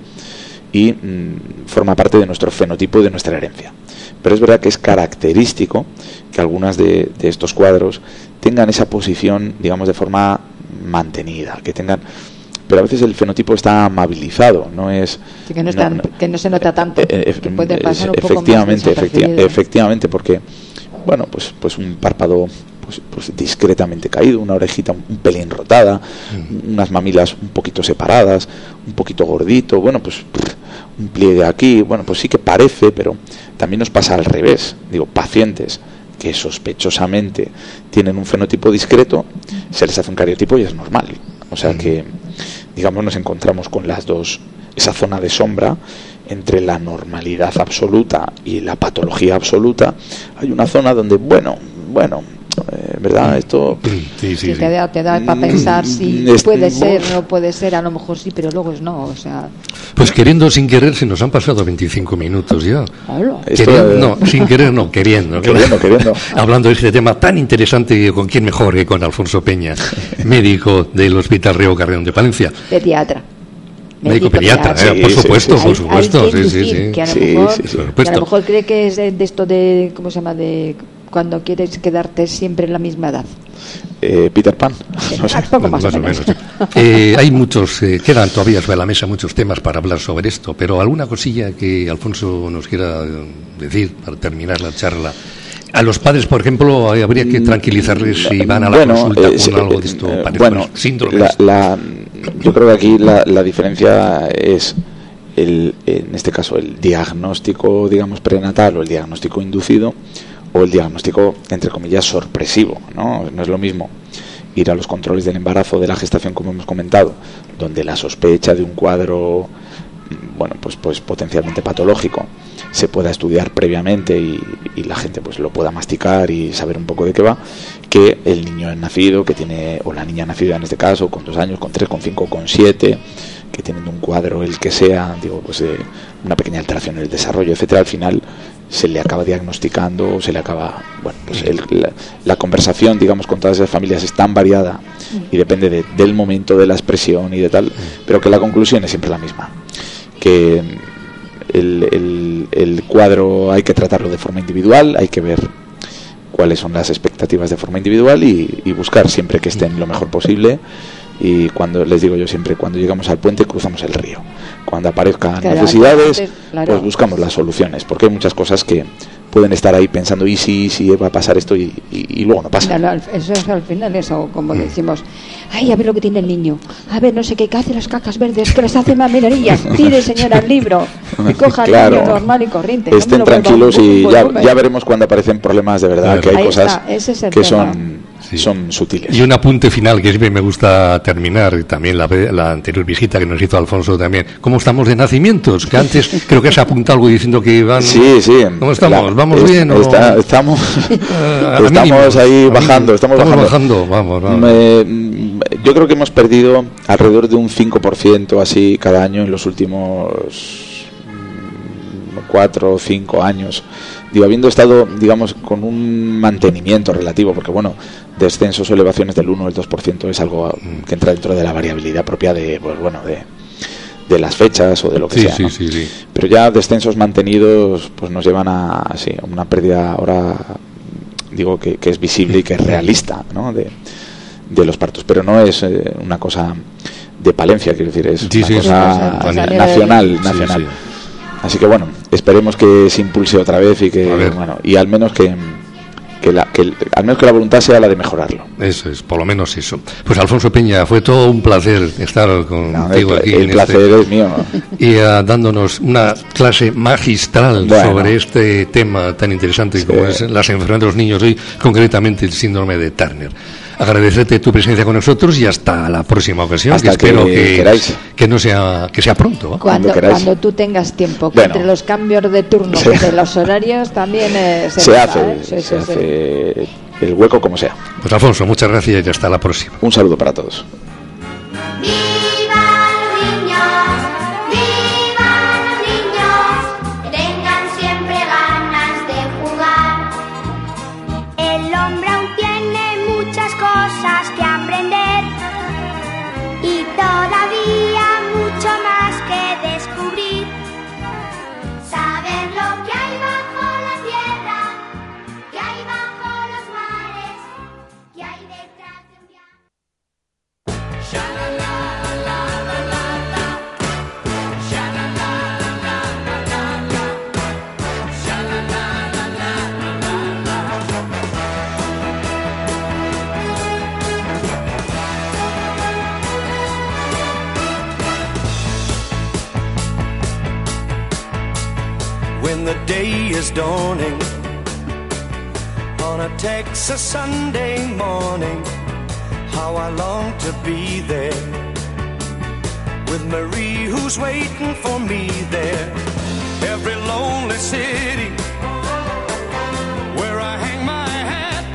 y mmm, forma parte de nuestro fenotipo y de nuestra herencia. Pero es verdad que es característico que algunas de, de estos cuadros tengan esa posición, digamos, de forma mantenida, que tengan... Pero a veces el fenotipo está amabilizado, no es... Sí, que, no es tan, no, que no se nota tanto, eh, eh, que puede pasar un efectivamente, poco más efecti- efectivamente, porque, bueno, pues, pues un párpado pues, pues discretamente caído, una orejita un, un pelín rotada, mm. unas mamilas un poquito separadas, un poquito gordito, bueno, pues pff, un pliegue aquí, bueno, pues sí que parece, pero también nos pasa al revés. Digo, pacientes que sospechosamente tienen un fenotipo discreto, se les hace un cariotipo y es normal. O sea que, digamos, nos encontramos con las dos, esa zona de sombra entre la normalidad absoluta y la patología absoluta. Hay una zona donde, bueno, bueno, eh, ¿verdad? Esto sí, sí, sí, te da, te da para pensar si este, puede ser, no puede ser, a lo mejor sí, pero luego es no, o sea... Pues queriendo sin querer se nos han pasado veinticinco minutos ya. Claro. Queriendo, no, sin querer no, queriendo. Queriendo, queriendo. Hablando de este tema tan interesante, ¿con quién mejor que con Alfonso Peña, médico del Hospital Río Carrión de Palencia? Pediatra. Médico pediatra, pediatra. Sí, eh, por sí, supuesto, sí, por sí. supuesto. Hay, hay sí, sí, sí, que a lo sí, mejor, sí, sí. que a lo mejor cree que es de, de esto de, ¿cómo se llama? De cuando quieres quedarte siempre en la misma edad. Eh, Peter Pan. No sé. Poco más, más o menos. menos. eh, hay muchos, eh, quedan todavía sobre la mesa muchos temas para hablar sobre esto, pero alguna cosilla que Alfonso nos quiera decir para terminar la charla. A los padres, por ejemplo, habría que tranquilizarles si van a la bueno, consulta eh, con algo de esto, eh, parece, bueno, síndromes. La, la, yo creo que aquí la, la diferencia es, el, en este caso, el diagnóstico, digamos, prenatal o el diagnóstico inducido o el diagnóstico, entre comillas, sorpresivo, ¿no? No es lo mismo ir a los controles del embarazo, de la gestación, como hemos comentado, donde la sospecha de un cuadro, bueno, pues, pues potencialmente patológico se pueda estudiar previamente y, y la gente pues lo pueda masticar y saber un poco de qué va, que el niño nacido, que tiene, o la niña nacida en este caso, con dos años, con tres, con cinco, con siete, que tienen un cuadro, el que sea, digo, pues eh, una pequeña alteración en el desarrollo, etcétera, al final se le acaba diagnosticando, se le acaba, bueno, pues el, la, la conversación, digamos, con todas esas familias es tan variada y depende de, del momento, de la expresión y de tal, pero que la conclusión es siempre la misma, que el, el, el cuadro hay que tratarlo de forma individual, hay que ver cuáles son las expectativas de forma individual y, y buscar siempre que estén lo mejor posible. Y cuando les digo yo siempre, cuando llegamos al puente cruzamos el río. Cuando aparezcan claro, necesidades, claro. pues buscamos las soluciones, porque hay muchas cosas que pueden estar ahí pensando y si, si va a pasar esto y, y, y luego no pasa. Claro, eso es al final eso, como mm. decimos, ay, a ver lo que tiene el niño, a ver no sé qué, que hace las cacas verdes, que les hace mamilerías, tire señora el libro y coja claro. al niño normal y corriente. Estén no tranquilos y ya, ya veremos cuando aparecen problemas de verdad, claro. que hay ahí cosas es que tema. son... Sí. son sutiles. Y un apunte final que siempre me gusta terminar, también la, la anterior visita que nos hizo Alfonso también. ¿Cómo estamos de nacimientos? Que antes creo que se apuntó algo diciendo que iban... Sí, sí. ¿Cómo estamos? La, ¿Vamos es, bien? Está, o... Estamos, estamos ahí bajando. Estamos, estamos bajando. bajando, vamos. vamos. Me, yo creo que hemos perdido alrededor de un cinco por ciento así cada año en los últimos cuatro o cinco años. Digo, habiendo estado, digamos, con un mantenimiento relativo, porque bueno, descensos o elevaciones del uno o el dos por ciento es algo que entra dentro de la variabilidad propia de, pues bueno, de, de las fechas o de lo que sí, sea, sí, ¿no? sí, sí. Pero ya descensos mantenidos pues nos llevan a, sí, a una pérdida ahora, digo, que, que es visible y que es realista, ¿no? de, de los partos, pero no es eh, una cosa de Palencia, quiero decir, es sí, una sí, cosa sí, sí, nacional, sí, nacional. Sí. Así que bueno, esperemos que se impulse otra vez y que bueno, y al menos que, que, la, que al menos que la voluntad sea la de mejorarlo. Eso es, por lo menos eso. Pues Alfonso Peña, fue todo un placer estar contigo no, el, aquí. El en placer este, es mío. Y uh, dándonos una clase magistral bueno. sobre este tema tan interesante sí. como es las enfermedades de los niños, hoy concretamente el síndrome de Turner. agradecerte tu presencia con nosotros y hasta la próxima ocasión. Hasta que espero que que, queráis. que no sea que sea pronto, ¿eh? Cuando, Cuando cuando tú tengas tiempo, que Bueno. entre los cambios de turno Sí. y de los horarios también eh, se, Se nota, hace, ¿eh? Sí, se sí, sí. hace el hueco como sea. Pues Alfonso, muchas gracias y hasta la próxima. Un saludo para todos. ¡Viva los niños! ¡Viva los niños! Que tengan siempre ganas de jugar. El hombre aún tiene muchas cosas que aprender y todavía mucho más que descubrir. Saber lo que hay bajo la tierra, que hay bajo los mares, que hay detrás de un día. When the day is dawning on a Texas Sunday morning, how I long to be there with Marie who's waiting for me there. Every lonely city where I hang my hat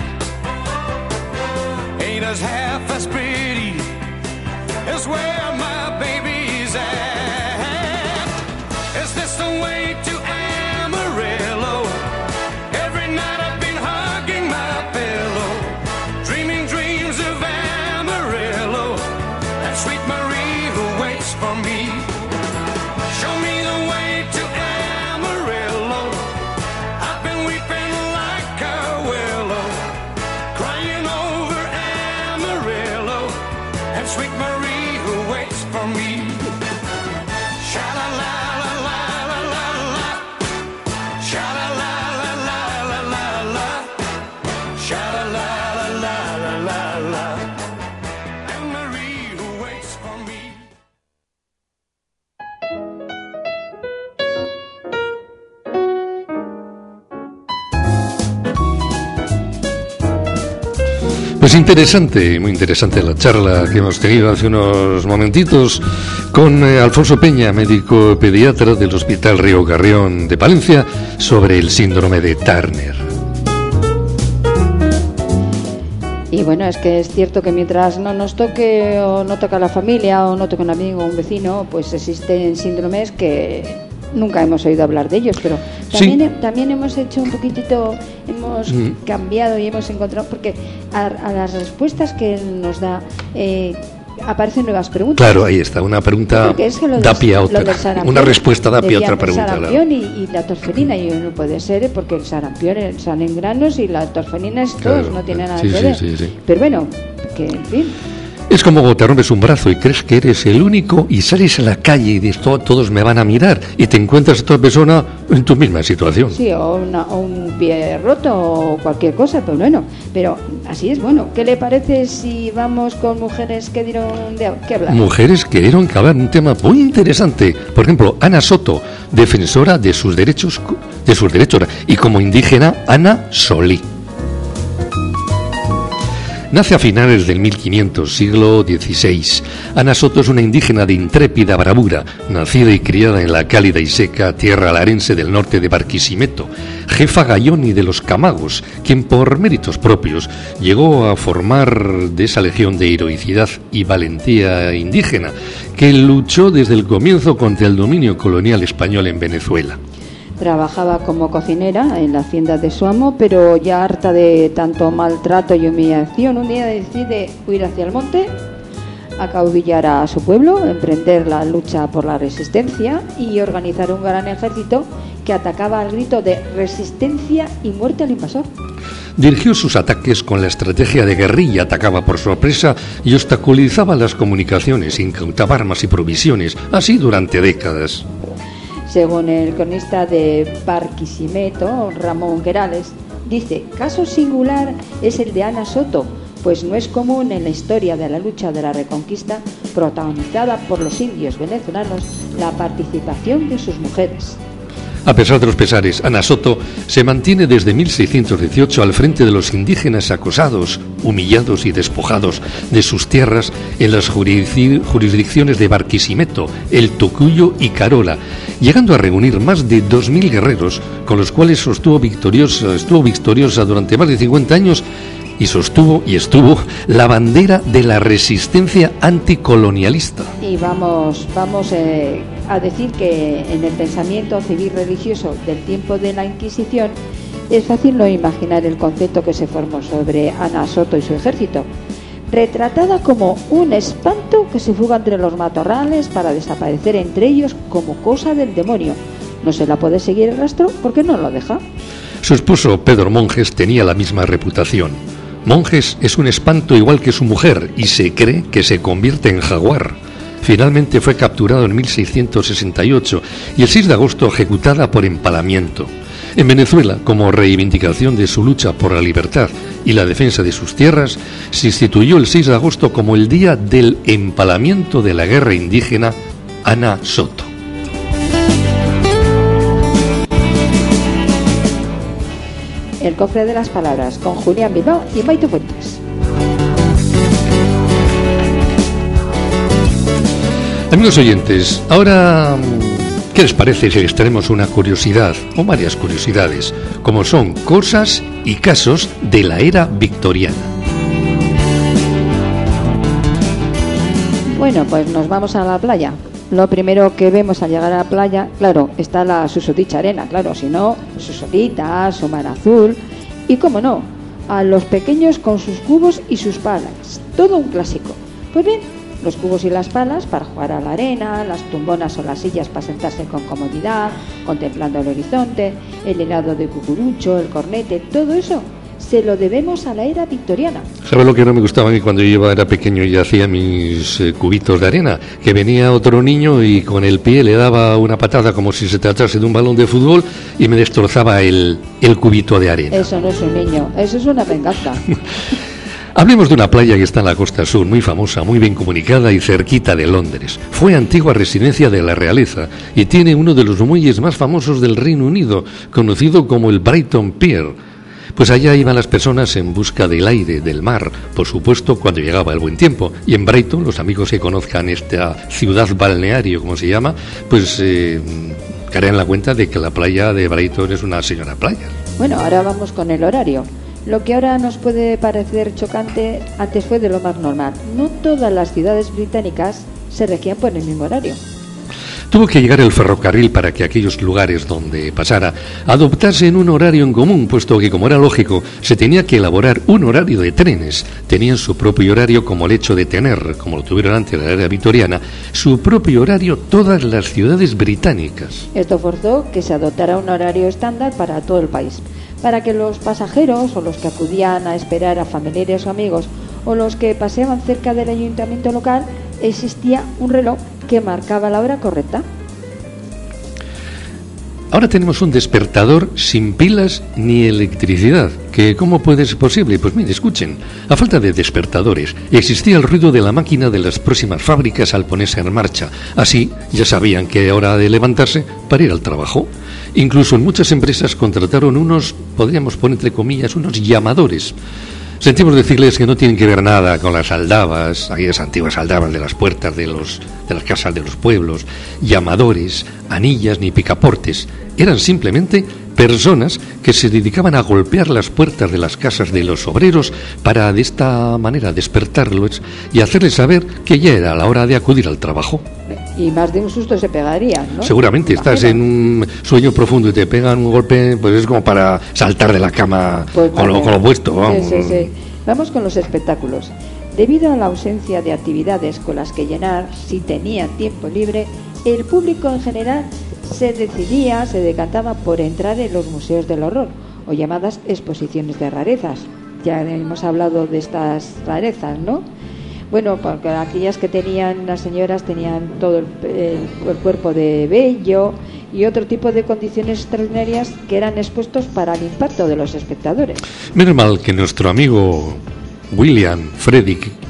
ain't as half as pretty as where my baby's at. Is this the way to Amarillo? Every night I've been hugging my pillow, dreaming dreams of Amarillo, and sweet Marie who waits for me. Show me the way to Amarillo. I've been weeping like a willow, crying over Amarillo, and sweet Marie who waits for me. Sha-la-la-la-la-la-la-la, sha-la-la-la-la-la-la-la, sha-la-la-la-la-la-la, and Marie who waits for me. Pues interesante, muy interesante la charla que hemos tenido hace unos momentitos con eh, Alfonso Peña, médico pediatra del Hospital Río Carrión de Palencia, sobre el síndrome de Turner. Y bueno, es que es cierto que mientras no nos toque o no toca a la familia o no toca un amigo o un vecino, pues existen síndromes que nunca hemos oído hablar de ellos, pero también, Sí. también hemos hecho un poquitito, hemos Mm. cambiado y hemos encontrado, porque a, a las respuestas que él nos da eh, aparecen nuevas preguntas. Claro, ahí está, una pregunta Porque es que lo del- da pie a lo otra, del sarampión, una respuesta da pie a otra decían pregunta. El claro. sarampión y, y la torferina, y no puede ser, ¿eh? Porque el sarampión eh, salen granos y la torferina es Claro, tos, no tiene nada sí, que sí, ver. sí, sí. Pero bueno, que en fin. Es como te rompes un brazo y crees que eres el único y sales a la calle y dices, "To- todos me van a mirar", y te encuentras a otra persona en tu misma situación. Sí, o, una- o un pie roto o cualquier cosa, pero bueno, pero así es. Bueno, ¿qué le parece si vamos con mujeres que dieron de qué hablar? Mujeres que dieron que hablar un tema muy interesante. Por ejemplo, Ana Soto, defensora de sus derechos, cu- de sus derechos, y como indígena, Ana Solí. Nace a finales del mil quinientos, siglo dieciséis. Ana Soto es una indígena de intrépida bravura, nacida y criada en la cálida y seca tierra larense del norte de Barquisimeto, jefa Gayoni de los Camagos, quien por méritos propios llegó a formar de esa legión de heroicidad y valentía indígena que luchó desde el comienzo contra el dominio colonial español en Venezuela. Trabajaba como cocinera en la hacienda de su amo, pero ya harta de tanto maltrato y humillación, un día decide huir hacia el monte, acaudillar a su pueblo, emprender la lucha por la resistencia y organizar un gran ejército que atacaba al grito de resistencia y muerte al invasor. Dirigió sus ataques con la estrategia de guerrilla, atacaba por sorpresa y obstaculizaba las comunicaciones, incautaba armas y provisiones, así durante décadas. Según el cronista de Barquisimeto, Ramón Querales, dice: caso singular es el de Ana Soto, pues no es común en la historia de la lucha de la Reconquista, protagonizada por los indios venezolanos, la participación de sus mujeres. A pesar de los pesares, Ana Soto se mantiene desde mil seiscientos dieciocho al frente de los indígenas acosados, humillados y despojados de sus tierras en las jurisdic- jurisdicciones de Barquisimeto, El Tocuyo y Carola, llegando a reunir más de dos mil guerreros con los cuales sostuvo victoriosa, estuvo victoriosa durante más de cincuenta años y sostuvo y estuvo la bandera de la resistencia anticolonialista. Y vamos, vamos eh, a decir que en el pensamiento civil religioso del tiempo de la Inquisición es fácil no imaginar el concepto que se formó sobre Ana Soto y su ejército, retratada como un espanto que se fuga entre los matorrales para desaparecer entre ellos como cosa del demonio. No se la puede seguir el rastro porque no lo deja. Su esposo Pedro Monjes tenía la misma reputación. Monjes es un espanto igual que su mujer y se cree que se convierte en jaguar. Finalmente fue capturado en mil seiscientos sesenta y ocho y el seis de agosto ejecutada por empalamiento. En Venezuela, como reivindicación de su lucha por la libertad y la defensa de sus tierras, se instituyó el seis de agosto como el día del empalamiento de la guerra indígena Ana Soto. El cofre de las palabras con Julián Bilbao y Maite Fuentes. Amigos oyentes, ahora, ¿qué les parece si les traemos una curiosidad, o varias curiosidades, como son cosas y casos de la era victoriana? Bueno, pues nos vamos a la playa. Lo primero que vemos al llegar a la playa, claro, está la susodicha arena, claro, si no, su solita, su mar azul, y cómo no, a los pequeños con sus cubos y sus palas, todo un clásico. Pues bien, los cubos y las palas para jugar a la arena, las tumbonas o las sillas para sentarse con comodidad, contemplando el horizonte, el helado de cucurucho, el cornete, todo eso se lo debemos a la era victoriana. ¿Sabes lo que no me gustaba a mí cuando yo era pequeño y hacía mis eh, cubitos de arena? Que venía otro niño y con el pie le daba una patada como si se tratase de un balón de fútbol y me destrozaba el, el cubito de arena. Eso no es un niño, eso es una venganza. Hablemos de una playa que está en la costa sur, muy famosa, muy bien comunicada y cerquita de Londres. Fue antigua residencia de la realeza y tiene uno de los muelles más famosos del Reino Unido, conocido como el Brighton Pier. Pues allá iban las personas en busca del aire, del mar, por supuesto cuando llegaba el buen tiempo. Y en Brighton, los amigos que conozcan esta ciudad balneario, como se llama, pues eh, caerán en la cuenta de que la playa de Brighton es una señora playa. Bueno, ahora vamos con el horario. Lo que ahora nos puede parecer chocante, antes fue de lo más normal. No todas las ciudades británicas se regían por el mismo horario. Tuvo que llegar el ferrocarril para que aquellos lugares donde pasara adoptasen un horario en común, puesto que, como era lógico, se tenía que elaborar un horario de trenes. Tenían su propio horario, como el hecho de tener, como lo tuvieron antes de la era victoriana, su propio horario todas las ciudades británicas. Esto forzó que se adoptara un horario estándar para todo el país, para que los pasajeros o los que acudían a esperar a familiares o amigos o los que paseaban cerca del ayuntamiento local, existía un reloj que marcaba la hora correcta. Ahora tenemos un despertador sin pilas ni electricidad. ¿Que cómo puede ser posible? Pues mire, escuchen. A falta de despertadores, existía el ruido de la máquina de las próximas fábricas al ponerse en marcha. Así, ya sabían que era hora de levantarse para ir al trabajo. Incluso en muchas empresas contrataron unos, podríamos poner entre comillas, unos llamadores. Sentimos decirles que no tienen que ver nada con las aldabas, aquellas antiguas aldabas de las puertas de, los, de las casas de los pueblos, llamadores, anillas ni picaportes. Eran simplemente personas que se dedicaban a golpear las puertas de las casas de los obreros para de esta manera despertarlos y hacerles saber que ya era la hora de acudir al trabajo. Y más de un susto se pegaría, ¿no? Seguramente estás en un sueño profundo y te pegan un golpe, pues es como para saltar de la cama pues con, lo, con lo puesto. Vamos. Sí, sí, sí. Vamos con los espectáculos. Debido a la ausencia de actividades con las que llenar, si tenían tiempo libre, el público en general se decidía, se decantaba por entrar en los museos del horror, o llamadas exposiciones de rarezas. Ya hemos hablado de estas rarezas, ¿no? Bueno, porque aquellas que tenían, las señoras tenían todo el, el, el cuerpo de vello y otro tipo de condiciones extraordinarias que eran expuestos para el impacto de los espectadores. Menos mal que nuestro amigo William Frederick,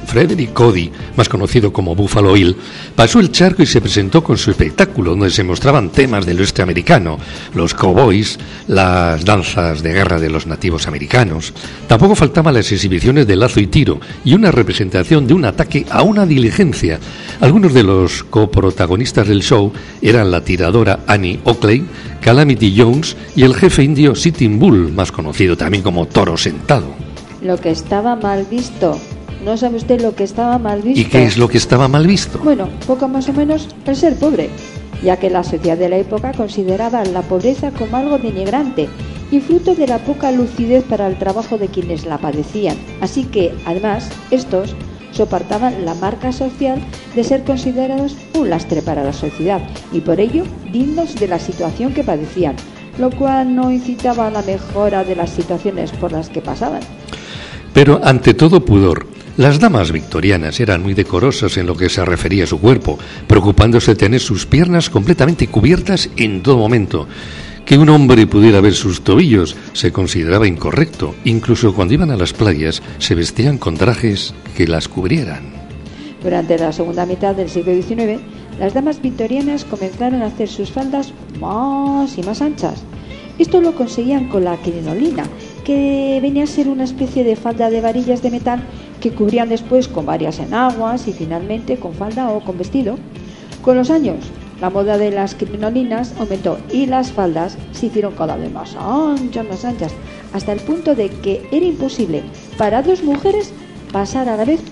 Frederick Cody, más conocido como Buffalo Bill, pasó el charco y se presentó con su espectáculo, donde se mostraban temas del oeste americano, los cowboys, las danzas de guerra de los nativos americanos. Tampoco faltaban las exhibiciones de lazo y tiro y una representación de un ataque a una diligencia. Algunos de los coprotagonistas del show eran la tiradora Annie Oakley, Calamity Jones y el jefe indio Sitting Bull, más conocido también como Toro Sentado. Lo que estaba mal visto. ¿No sabe usted lo que estaba mal visto? ¿Y qué es lo que estaba mal visto? Bueno, poco más o menos el ser pobre, ya que la sociedad de la época consideraba la pobreza como algo denigrante y fruto de la poca lucidez para el trabajo de quienes la padecían. Así que, además, estos soportaban la marca social de ser considerados un lastre para la sociedad y por ello dignos de la situación que padecían, lo cual no incitaba a la mejora de las situaciones por las que pasaban. Pero ante todo pudor, las damas victorianas eran muy decorosas en lo que se refería a su cuerpo, preocupándose de tener sus piernas completamente cubiertas en todo momento. Que un hombre pudiera ver sus tobillos se consideraba incorrecto. Incluso cuando iban a las playas se vestían con trajes que las cubrieran. Durante la segunda mitad del siglo diecinueve, las damas victorianas comenzaron a hacer sus faldas más y más anchas. Esto lo conseguían con la crinolina, que venía a ser una especie de falda de varillas de metal que cubrían después con varias enaguas y finalmente con falda o con vestido. Con los años, la moda de las crinolinas aumentó y las faldas se hicieron cada vez más anchas, más anchas, hasta el punto de que era imposible para dos mujeres pasar a la vez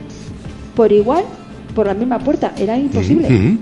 por igual por la misma puerta. Era imposible. Mm-hmm.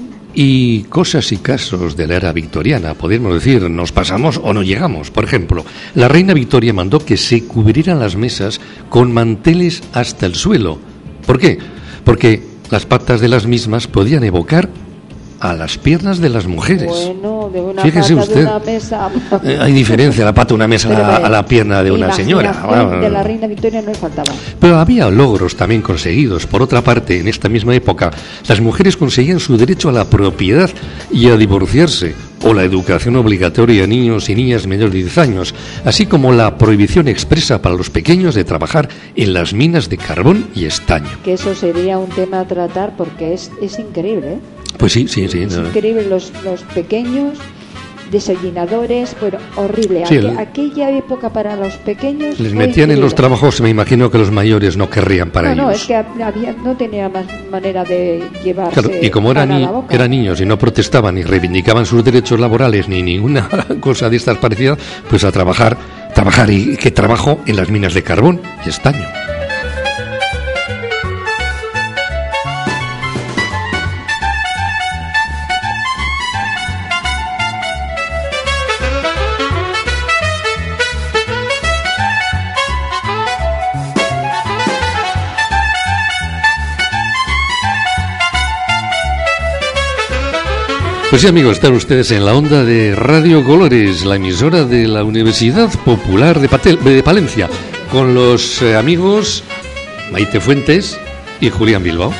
Y cosas y casos de la era victoriana, podemos decir, nos pasamos o no llegamos. Por ejemplo, la reina Victoria mandó que se cubrieran las mesas con manteles hasta el suelo. ¿Por qué? Porque las patas de las mismas podían evocar a las piernas de las mujeres. Bueno, de una Fíjese pata usted, de una mesa. Eh, hay diferencia la pata de una mesa a la, a la pierna de una señora. Imaginación de la reina Victoria no le faltaba. Pero había logros también conseguidos. Por otra parte, en esta misma época, las mujeres conseguían su derecho a la propiedad y a divorciarse, o la educación obligatoria a niños y niñas menores de diez años, así como la prohibición expresa para los pequeños de trabajar en las minas de carbón y estaño. Que eso sería un tema a tratar porque es, es increíble, ¿eh? Pues sí, sí, sí. Es No. increíble, los, los pequeños desayunadores, bueno, horrible. Sí, Aqu- el- aquella época para los pequeños Les fue metían en los increíble. trabajos, me imagino que los mayores no querrían para no, no, ellos. es que había, no tenía más manera de llevarse Claro, y como eran, pan a ni- la boca. eran niños y no protestaban ni reivindicaban sus derechos laborales ni ninguna cosa de estas parecidas, pues a trabajar, trabajar y que trabajo en las minas de carbón y estaño. Pues sí, amigos, están ustedes en la onda de Radio Colores, la emisora de la Universidad Popular de, Patel- de Palencia, con los eh, amigos Maite Fuentes y Julián Bilbao.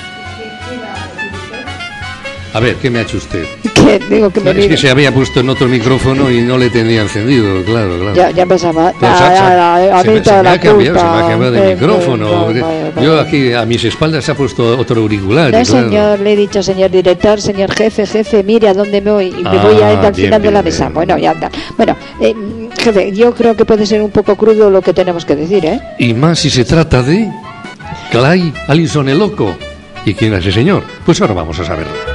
A ver, ¿qué me ha hecho usted? Que digo que me Es que mire. se había puesto en otro micrófono y no le tenía encendido, claro, claro. Ya, ya empezaba. No, sa- sa- a, a, se mí me, se toda me la ha cambiado, se me culpa. ha cambiado de Eh, micrófono. eh, porque vale, Yo vale. aquí a mis espaldas se ha puesto otro auricular. No, y claro. señor, le he dicho, señor director, señor jefe, jefe, mire a dónde me voy y me Ah, voy a ir al bien, final de la bien, mesa. bien. Bueno, ya está. Bueno, eh, jefe, yo creo que puede ser un poco crudo lo que tenemos que decir, ¿eh? Y más si se trata de Clay Allison el Loco. ¿Y quién es ese señor? Pues ahora vamos a saberlo.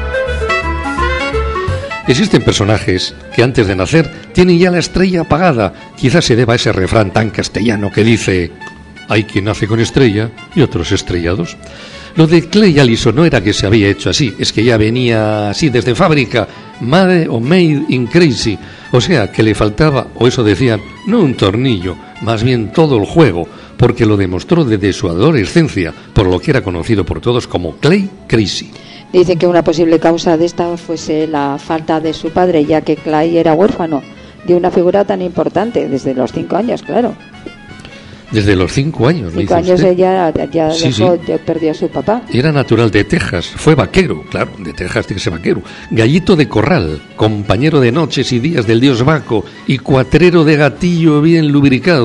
Existen personajes que antes de nacer tienen ya la estrella apagada. Quizás se deba a ese refrán tan castellano que dice: hay quien nace con estrella y otros estrellados. Lo de Clay Allison no era que se había hecho así, es que ya venía así desde fábrica, made o made in crazy. O sea, que le faltaba, o eso decían, no un tornillo, más bien todo el juego, porque lo demostró desde su adolescencia, por lo que era conocido por todos como Clay Crazy. Dicen que una posible causa de esta fuese la falta de su padre, ya que Clay era huérfano de una figura tan importante desde los cinco años, claro. Desde los cinco años, me Cinco dice años usted. ella ya Sí, dejó, sí. ya perdió a su papá. Era natural de Texas, fue vaquero, claro, de Texas tiene que ser vaquero, gallito de corral, compañero de noches y días del dios Baco y cuatrero de gatillo bien lubricado.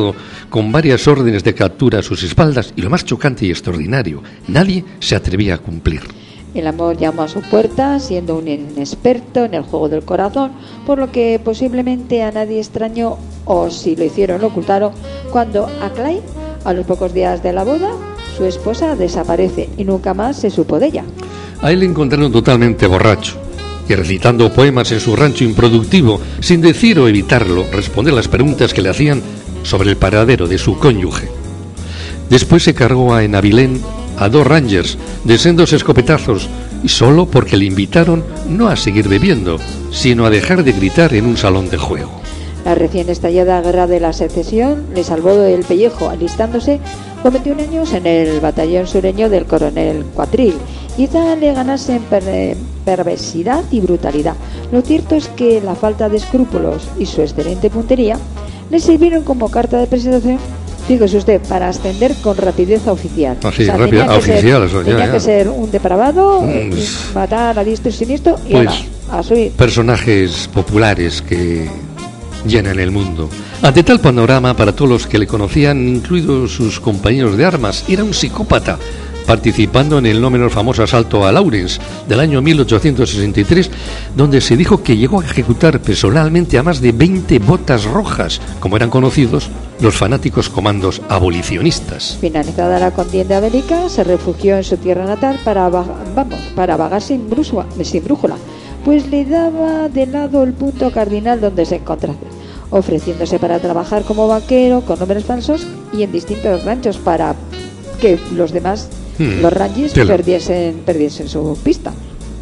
con varias órdenes de captura a sus espaldas y lo más chocante y extraordinario, nadie se atrevía a cumplir. El amor llamó a su puerta, siendo un inexperto en el juego del corazón, por lo que posiblemente a nadie extrañó, o si lo hicieron lo ocultaron, cuando a Clyde, a los pocos días de la boda, su esposa desaparece y nunca más se supo de ella. A él le encontraron totalmente borracho y recitando poemas en su rancho improductivo, sin decir o evitarlo responder las preguntas que le hacían sobre el paradero de su cónyuge. Después se cargó a Enavilén a dos rangers de sendos escopetazos, y solo porque le invitaron no a seguir bebiendo, sino a dejar de gritar en un salón de juego. La recién estallada guerra de la secesión le salvó del pellejo, alistándose con veintiún años en el batallón sureño del coronel Cuatril. Quizá le ganase en per perversidad y brutalidad. Lo cierto es que la falta de escrúpulos y su excelente puntería le sirvieron como carta de presentación, fíjese usted, para ascender con rapidez a oficial. Ah, sí, o sea, rápida, tenía, que, oficial, ser, eso, ya, tenía ya. que ser un depravado, Mm, eh, y matar a diestro y siniestro y pues, ahora, a subir. Personajes populares que llenan el mundo. Ante tal panorama, para todos los que le conocían, incluidos sus compañeros de armas, era un psicópata, participando en el no menos famoso asalto a Lawrence del año mil ochocientos sesenta y tres, donde se dijo que llegó a ejecutar personalmente a más de veinte botas rojas, como eran conocidos los fanáticos comandos abolicionistas. Finalizada la contienda bélica, se refugió en su tierra natal para, va vamos, para vagar sin, brújula, sin brújula, pues le daba de lado el punto cardinal donde se encontraba, ofreciéndose para trabajar como vaquero con nombres falsos y en distintos ranchos para que los demás, hmm, los rangers, perdiesen, perdiesen su pista.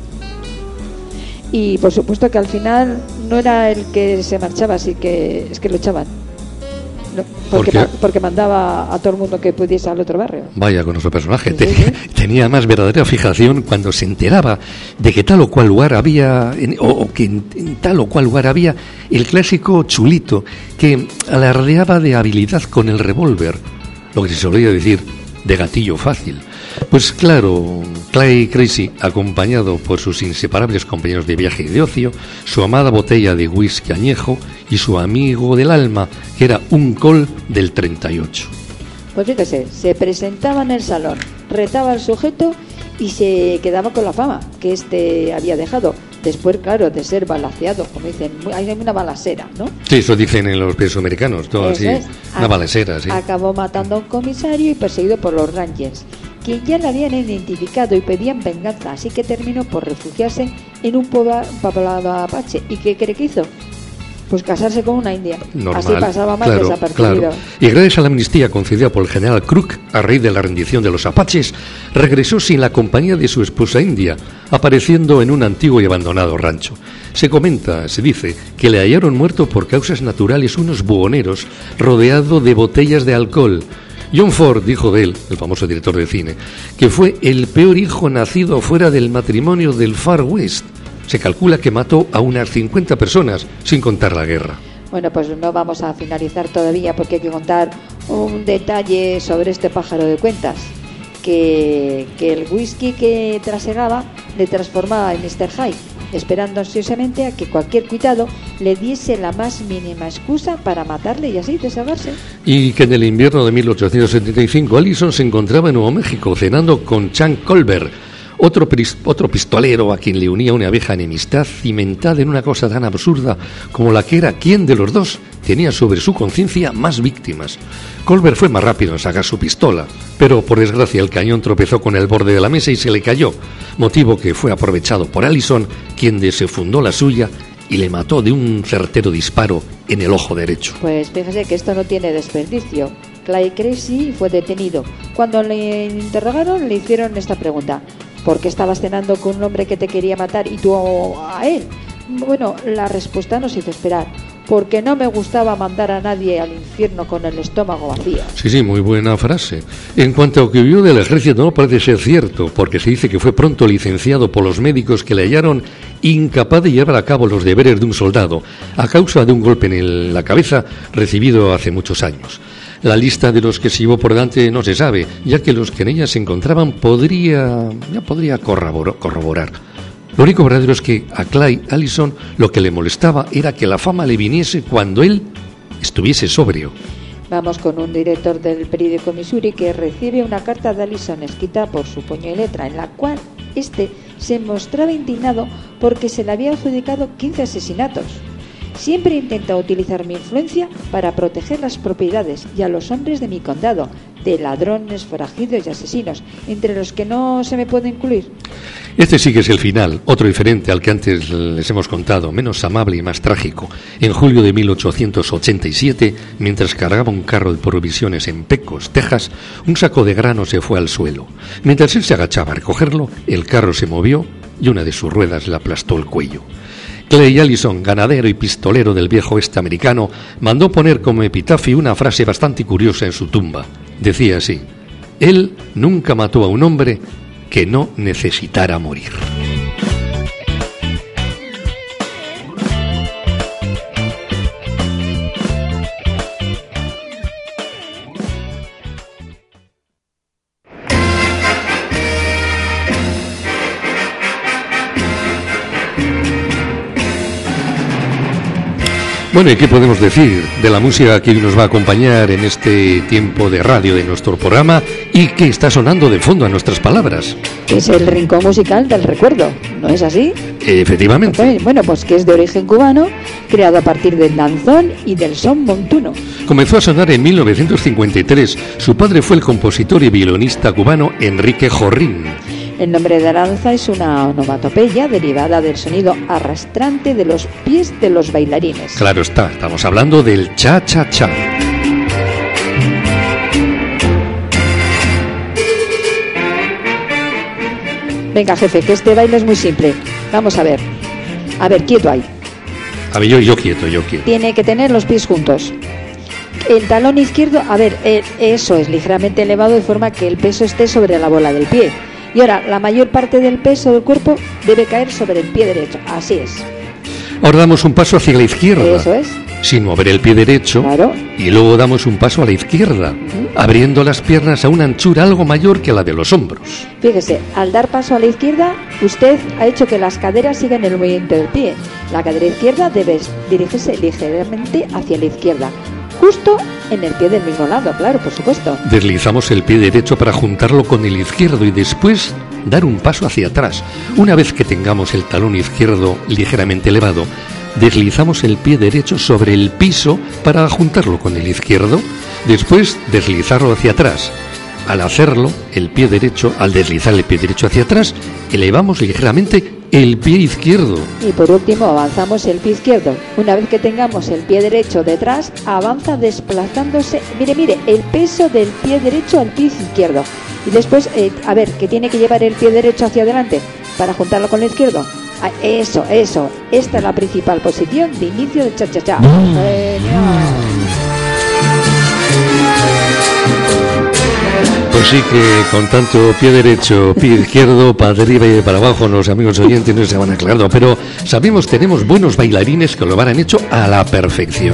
Y por supuesto que al final no era el que se marchaba, así que es que lo echaban. No, porque, ¿Por porque mandaba a todo el mundo que pudiese al otro barrio. Vaya con nuestro personaje. Sí, tenía, sí. tenía más verdadera fijación cuando se enteraba de que tal o cual lugar había, en, o, o que en, en tal o cual lugar había el clásico chulito que alardeaba de habilidad con el revólver, lo que se solía decir de gatillo fácil. Pues claro, Clyde Crazy, acompañado por sus inseparables compañeros de viaje y de ocio, su amada botella de whisky añejo y su amigo del alma, que era un Colt del treinta y ocho. Pues fíjese, se presentaba en el salón, retaba al sujeto y se quedaba con la fama que éste había dejado. Después, claro, de ser balaceado, como dicen, hay una balacera, ¿no? Sí, eso dicen en los pesos americanos, todo así, es. una balacera, sí. Acabó matando a un comisario y perseguido por los Rangers, quien ya le habían identificado y pedían venganza, así que terminó por refugiarse en un poblado apache. ¿Y qué cree que hizo? Pues casarse con una india. Normal, así pasaba más claro, desapercibido. Claro. Y gracias a la amnistía concedida por el general Crook a raíz de la rendición de los apaches, regresó sin la compañía de su esposa india, apareciendo en un antiguo y abandonado rancho. Se comenta, se dice, que le hallaron muerto por causas naturales unos buhoneros, rodeado de botellas de alcohol. John Ford dijo de él, el famoso director de cine, que fue el peor hijo nacido fuera del matrimonio del Far West. Se calcula que mató a unas cincuenta personas, sin contar la guerra. Bueno, pues no vamos a finalizar todavía porque hay que contar un detalle sobre este pájaro de cuentas. Que, que el whisky que trasegaba le transformaba en mister Hyde, esperando ansiosamente a que cualquier cuitado le diese la más mínima excusa para matarle y así desahogarse. Y que en el invierno de mil ochocientos setenta y cinco Allison se encontraba en Nuevo México cenando con Chan Colbert, Otro, otro pistolero a quien le unía una vieja enemistad cimentada en una cosa tan absurda como la que era quién de los dos tenía sobre su conciencia más víctimas. Colbert fue más rápido en sacar su pistola, pero por desgracia el cañón tropezó con el borde de la mesa y se le cayó, motivo que fue aprovechado por Allison, quien desenfundó la suya y le mató de un certero disparo en el ojo derecho. Pues fíjese que esto no tiene desperdicio. Clyde Crazy fue detenido. Cuando le interrogaron le hicieron esta pregunta: ¿por qué estabas cenando con un hombre que te quería matar y tú a él? Bueno, la respuesta nos hizo esperar. Porque no me gustaba mandar a nadie al infierno con el estómago vacío. Sí, sí, muy buena frase. En cuanto a que huyó del ejército, no parece ser cierto, porque se dice que fue pronto licenciado por los médicos que le hallaron incapaz de llevar a cabo los deberes de un soldado, a causa de un golpe en el, la cabeza recibido hace muchos años. La lista de los que se llevó por delante no se sabe, ya que los que en ella se encontraban podría, ya podría corroborar. corroborar. Lo único verdadero es que a Clyde Allison lo que le molestaba era que la fama le viniese cuando él estuviese sobrio. Vamos con un director del periódico Missouri que recibe una carta de Allison escrita por su puño y letra, en la cual este se mostraba indignado porque se le había adjudicado quince asesinatos. Siempre intento utilizar mi influencia para proteger las propiedades y a los hombres de mi condado de ladrones, forajidos y asesinos, entre los que no se me puede incluir. Este sí que es el final, otro diferente al que antes les hemos contado, menos amable y más trágico. En julio de mil ochocientos ochenta y siete, mientras cargaba un carro de provisiones en Pecos, Texas, un saco de grano se fue al suelo. Mientras él se agachaba a recogerlo, el carro se movió y una de sus ruedas le aplastó el cuello. Clay Allison, ganadero y pistolero del viejo oeste americano, mandó poner como epitafio una frase bastante curiosa en su tumba. Decía así: él nunca mató a un hombre que no necesitara morir. Bueno, ¿y qué podemos decir de la música que hoy nos va a acompañar en este tiempo de radio de nuestro programa y que está sonando de fondo a nuestras palabras? Es el rincón musical del recuerdo, ¿no es así? Efectivamente. Bueno, pues que es de origen cubano, creado a partir del danzón y del son montuno. Comenzó a sonar en mil novecientos cincuenta y tres. Su padre fue el compositor y violinista cubano Enrique Jorrín. El nombre de Aranza es una onomatopeya derivada del sonido arrastrante de los pies de los bailarines. Claro está, estamos hablando del cha-cha-cha. Venga, jefe, que este baile es muy simple. Vamos a ver. A ver, quieto ahí. A ver, yo, yo quieto, yo quieto. Tiene que tener los pies juntos. El talón izquierdo, a ver, eh, eso es ligeramente elevado de forma que el peso esté sobre la bola del pie. Y ahora, la mayor parte del peso del cuerpo debe caer sobre el pie derecho. Así es. Ahora damos un paso hacia la izquierda. Eso es. Sin mover el pie derecho. Claro. Y luego damos un paso a la izquierda, uh-huh, abriendo las piernas a una anchura algo mayor que la de los hombros. Fíjese, al dar paso a la izquierda, usted ha hecho que las caderas sigan el movimiento del pie. La cadera izquierda debe dirigirse ligeramente hacia la izquierda, justo en el pie del mismo lado, claro, por supuesto. Deslizamos el pie derecho para juntarlo con el izquierdo y después dar un paso hacia atrás. Una vez que tengamos el talón izquierdo ligeramente elevado, deslizamos el pie derecho sobre el piso para juntarlo con el izquierdo, después deslizarlo hacia atrás. Al hacerlo, el pie derecho, al deslizar el pie derecho hacia atrás, elevamos ligeramente el pie izquierdo. Y por último avanzamos el pie izquierdo. Una vez que tengamos el pie derecho detrás, avanza desplazándose, mire, mire, el peso del pie derecho al pie izquierdo. Y después, eh, a ver, que tiene que llevar el pie derecho hacia adelante para juntarlo con el izquierdo. Ah, eso, eso. Esta es la principal posición de inicio del cha-cha-cha. Mm. Genial. Pues sí que con tanto pie derecho, pie izquierdo, para arriba y para abajo, los amigos oyentes no se van aclarando, pero sabemos, tenemos buenos bailarines que lo han hecho a la perfección.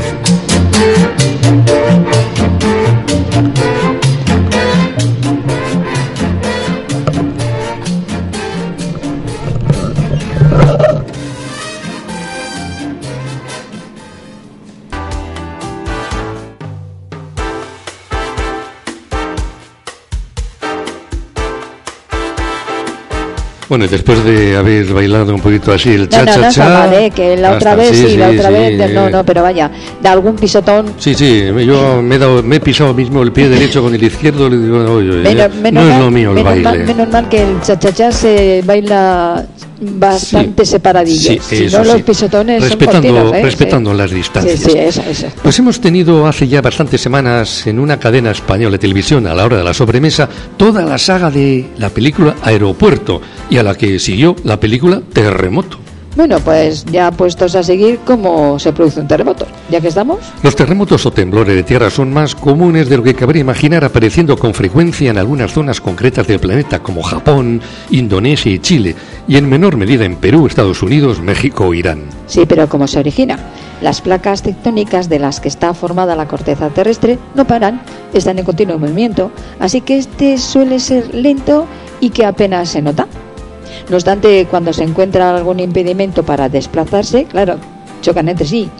Bueno, y después de haber bailado un poquito así el cha-cha-cha... No, no, no, cha, vale, que la otra vez, sí, sí, la otra sí, vez, sí, no, no, pero vaya, de algún pisotón... Sí, sí, yo me he, dado, me he pisado mismo el pie derecho con el izquierdo, le digo, oye, oye, menos, menos no mal, es lo mío el menos baile. Mal, menos mal que el cha-cha-cha se baila bastante sí, separadillo, sí, si eso no los sí. pisotones respetando, son cortinos, ¿eh? respetando sí. las distancias. Sí, sí, eso, eso. Pues hemos tenido hace ya bastantes semanas en una cadena española de televisión a la hora de la sobremesa toda la saga de la película Aeropuerto y a la que siguió la película Terremoto. Bueno, pues ya puestos a seguir cómo se produce un terremoto, ya que estamos. Los terremotos o temblores de tierra son más comunes de lo que cabría imaginar, apareciendo con frecuencia en algunas zonas concretas del planeta, como Japón, Indonesia y Chile, y en menor medida en Perú, Estados Unidos, México o Irán. Sí, pero ¿cómo se origina? Las placas tectónicas de las que está formada la corteza terrestre no paran, están en continuo movimiento, así que este suele ser lento y que apenas se nota. No obstante, cuando se encuentra algún impedimento para desplazarse, claro, chocan entre sí.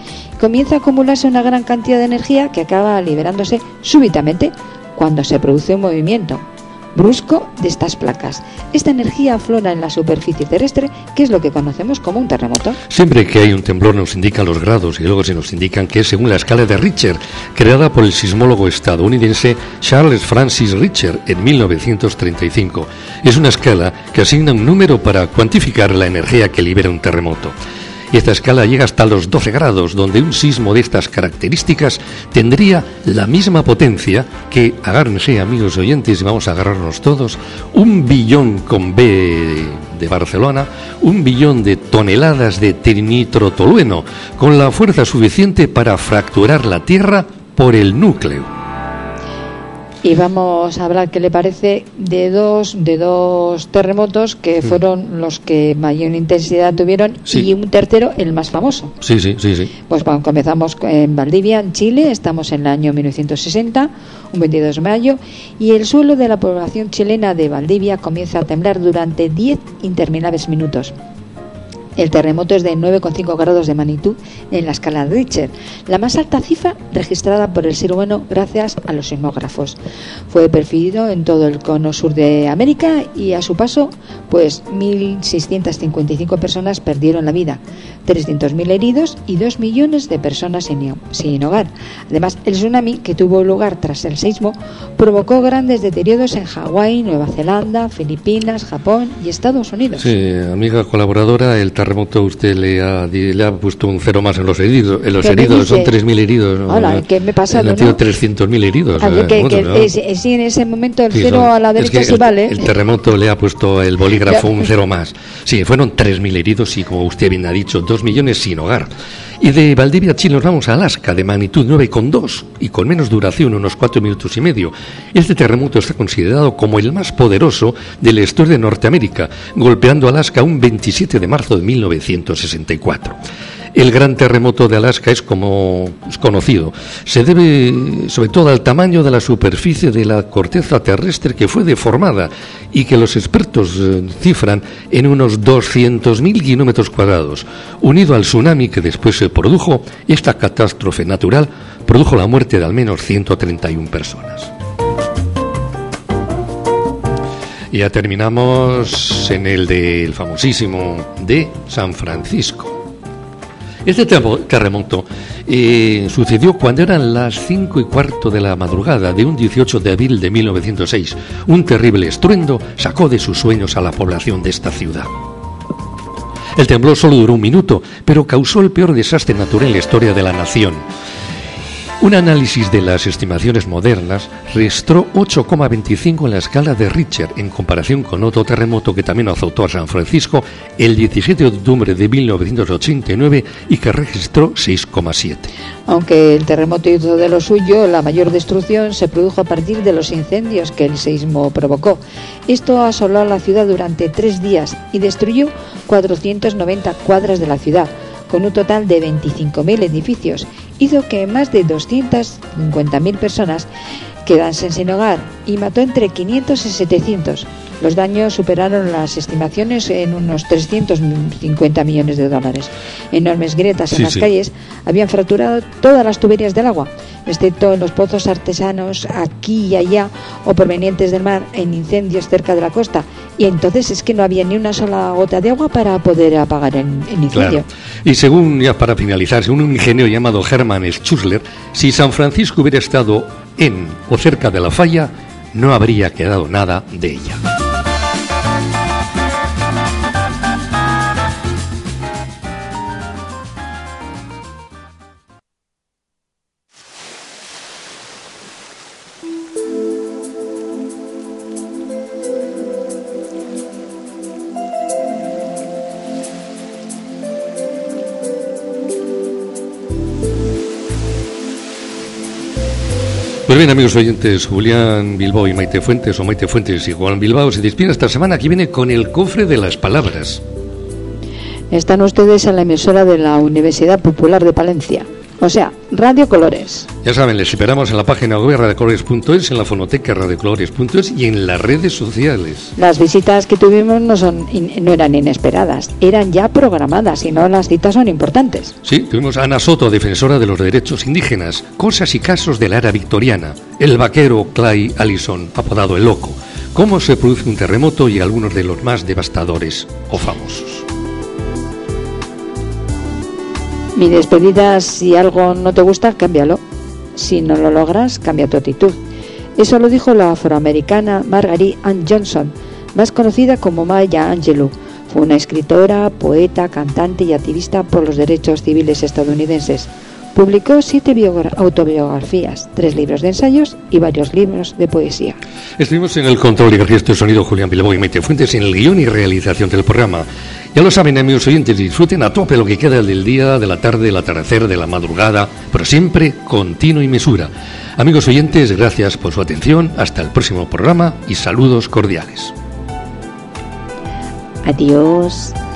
comienza a acumularse una gran cantidad de energía que acaba liberándose súbitamente cuando se produce un movimiento brusco de estas placas. Esta energía aflora en la superficie terrestre, que es lo que conocemos como un terremoto. Siempre que hay un temblor nos indican los grados y luego se nos indican que es según la escala de Richter, creada por el sismólogo estadounidense Charles Francis Richter en mil novecientos treinta y cinco. Es una escala que asigna un número para cuantificar la energía que libera un terremoto. Y esta escala llega hasta los doce grados, donde un sismo de estas características tendría la misma potencia que, agárrense amigos oyentes y vamos a agarrarnos todos, un billón con B de Barcelona, un billón de toneladas de trinitrotolueno, con la fuerza suficiente para fracturar la Tierra por el núcleo. Y vamos a hablar, ¿qué le parece?, de dos de dos terremotos que fueron los que mayor intensidad tuvieron, sí, y un tercero, el más famoso. Sí, sí, sí, sí. Pues bueno, comenzamos en Valdivia, en Chile, estamos en el año mil novecientos sesenta, un veintidós de mayo, y el suelo de la población chilena de Valdivia comienza a temblar durante diez interminables minutos. El terremoto es de nueve coma cinco grados de magnitud en la escala de Richter, la más alta cifra registrada por el ser humano gracias a los sismógrafos. Fue percibido en todo el cono sur de América y a su paso, pues mil seiscientas cincuenta y cinco personas perdieron la vida, trescientos mil heridos y dos millones de personas sin, sin hogar. Además, el tsunami que tuvo lugar tras el sismo provocó grandes deterioros en Hawái, Nueva Zelanda, Filipinas, Japón y Estados Unidos. Sí, amiga colaboradora, el terremoto usted le ha, le ha puesto un cero más en los heridos, en los heridos son tres mil heridos. Hola, ¿qué me pasa? Han sido trescientos mil heridos. A ver, que, bueno, que, ¿no? es, es, sí, en ese momento el sí, cero son, a la derecha es que sí el, vale. El terremoto le ha puesto el bolígrafo un cero más. Sí, fueron tres mil heridos y, como usted bien ha dicho, dos millones sin hogar. Y de Valdivia, Chile, nos vamos a Alaska, de magnitud nueve coma dos y con menos duración, unos cuatro minutos y medio. Este terremoto está considerado como el más poderoso de la historia de Norteamérica, golpeando Alaska un veintisiete de marzo de mil novecientos sesenta y cuatro. El gran terremoto de Alaska es como es conocido. Se debe sobre todo al tamaño de la superficie de la corteza terrestre, que fue deformada y que los expertos eh, cifran en unos doscientos mil kilómetros cuadrados. Unido al tsunami que después se produjo, esta catástrofe natural produjo la muerte de al menos ciento treinta y una personas. Y ya terminamos en el del famosísimo de San Francisco. Este terremoto eh, sucedió cuando eran las cinco y cuarto de la madrugada de un dieciocho de abril de mil novecientos seis. Un terrible estruendo sacó de sus sueños a la población de esta ciudad. El temblor solo duró un minuto, pero causó el peor desastre natural en la historia de la nación. Un análisis de las estimaciones modernas registró ocho coma veinticinco en la escala de Richter, en comparación con otro terremoto que también azotó a San Francisco el diecisiete de octubre de mil novecientos ochenta y nueve y que registró seis coma siete. Aunque el terremoto hizo de lo suyo, la mayor destrucción se produjo a partir de los incendios que el sismo provocó. Esto asoló a la ciudad durante tres días y destruyó cuatrocientas noventa cuadras de la ciudad, con un total de veinticinco mil edificios. Hizo que más de doscientas cincuenta mil personas quedasen sin hogar y mató entre quinientos y setecientos. Los daños superaron las estimaciones en unos trescientos cincuenta millones de dólares. Enormes grietas en sí, las sí. calles habían fracturado todas las tuberías del agua, excepto en los pozos artesanos aquí y allá o provenientes del mar en incendios cerca de la costa. Y entonces es que no había ni una sola gota de agua para poder apagar el, el incendio. Claro. Y según, ya para finalizar, según un ingeniero llamado Hermann Schussler, si San Francisco hubiera estado en o cerca de la falla, no habría quedado nada de ella. Pues bien, amigos oyentes, Julián Bilbao y Maite Fuentes, o Maite Fuentes y Juan Bilbao, se despiden esta semana que viene con el cofre de las palabras. Están ustedes en la emisora de la Universidad Popular de Palencia. O sea, Radio Colores. Ya saben, les esperamos en la página web radiocolores punto es, en la fonoteca radiocolores punto es y en las redes sociales. Las visitas que tuvimos no son in- no eran inesperadas, eran ya programadas y no las citas son importantes. Sí, tuvimos a Ana Soto, defensora de los derechos indígenas, cosas y casos de la era victoriana, el vaquero Clay Allison, apodado El Loco, cómo se produce un terremoto y algunos de los más devastadores o famosos. Mi despedida, si algo no te gusta, cámbialo. Si no lo logras, cambia tu actitud. Eso lo dijo la afroamericana Marguerite Ann Johnson, más conocida como Maya Angelou. Fue una escritora, poeta, cantante y activista por los derechos civiles estadounidenses. Publicó siete biogra- autobiografías, tres libros de ensayos y varios libros de poesía. Estuvimos en el control y registro de sonido Julián Bilbao y Maite Fuentes, en el guión y realización del programa. Ya lo saben, amigos oyentes, disfruten a tope lo que queda del día, de la tarde, del atardecer, de la madrugada, pero siempre con tino y mesura. Amigos oyentes, gracias por su atención, hasta el próximo programa y saludos cordiales. Adiós.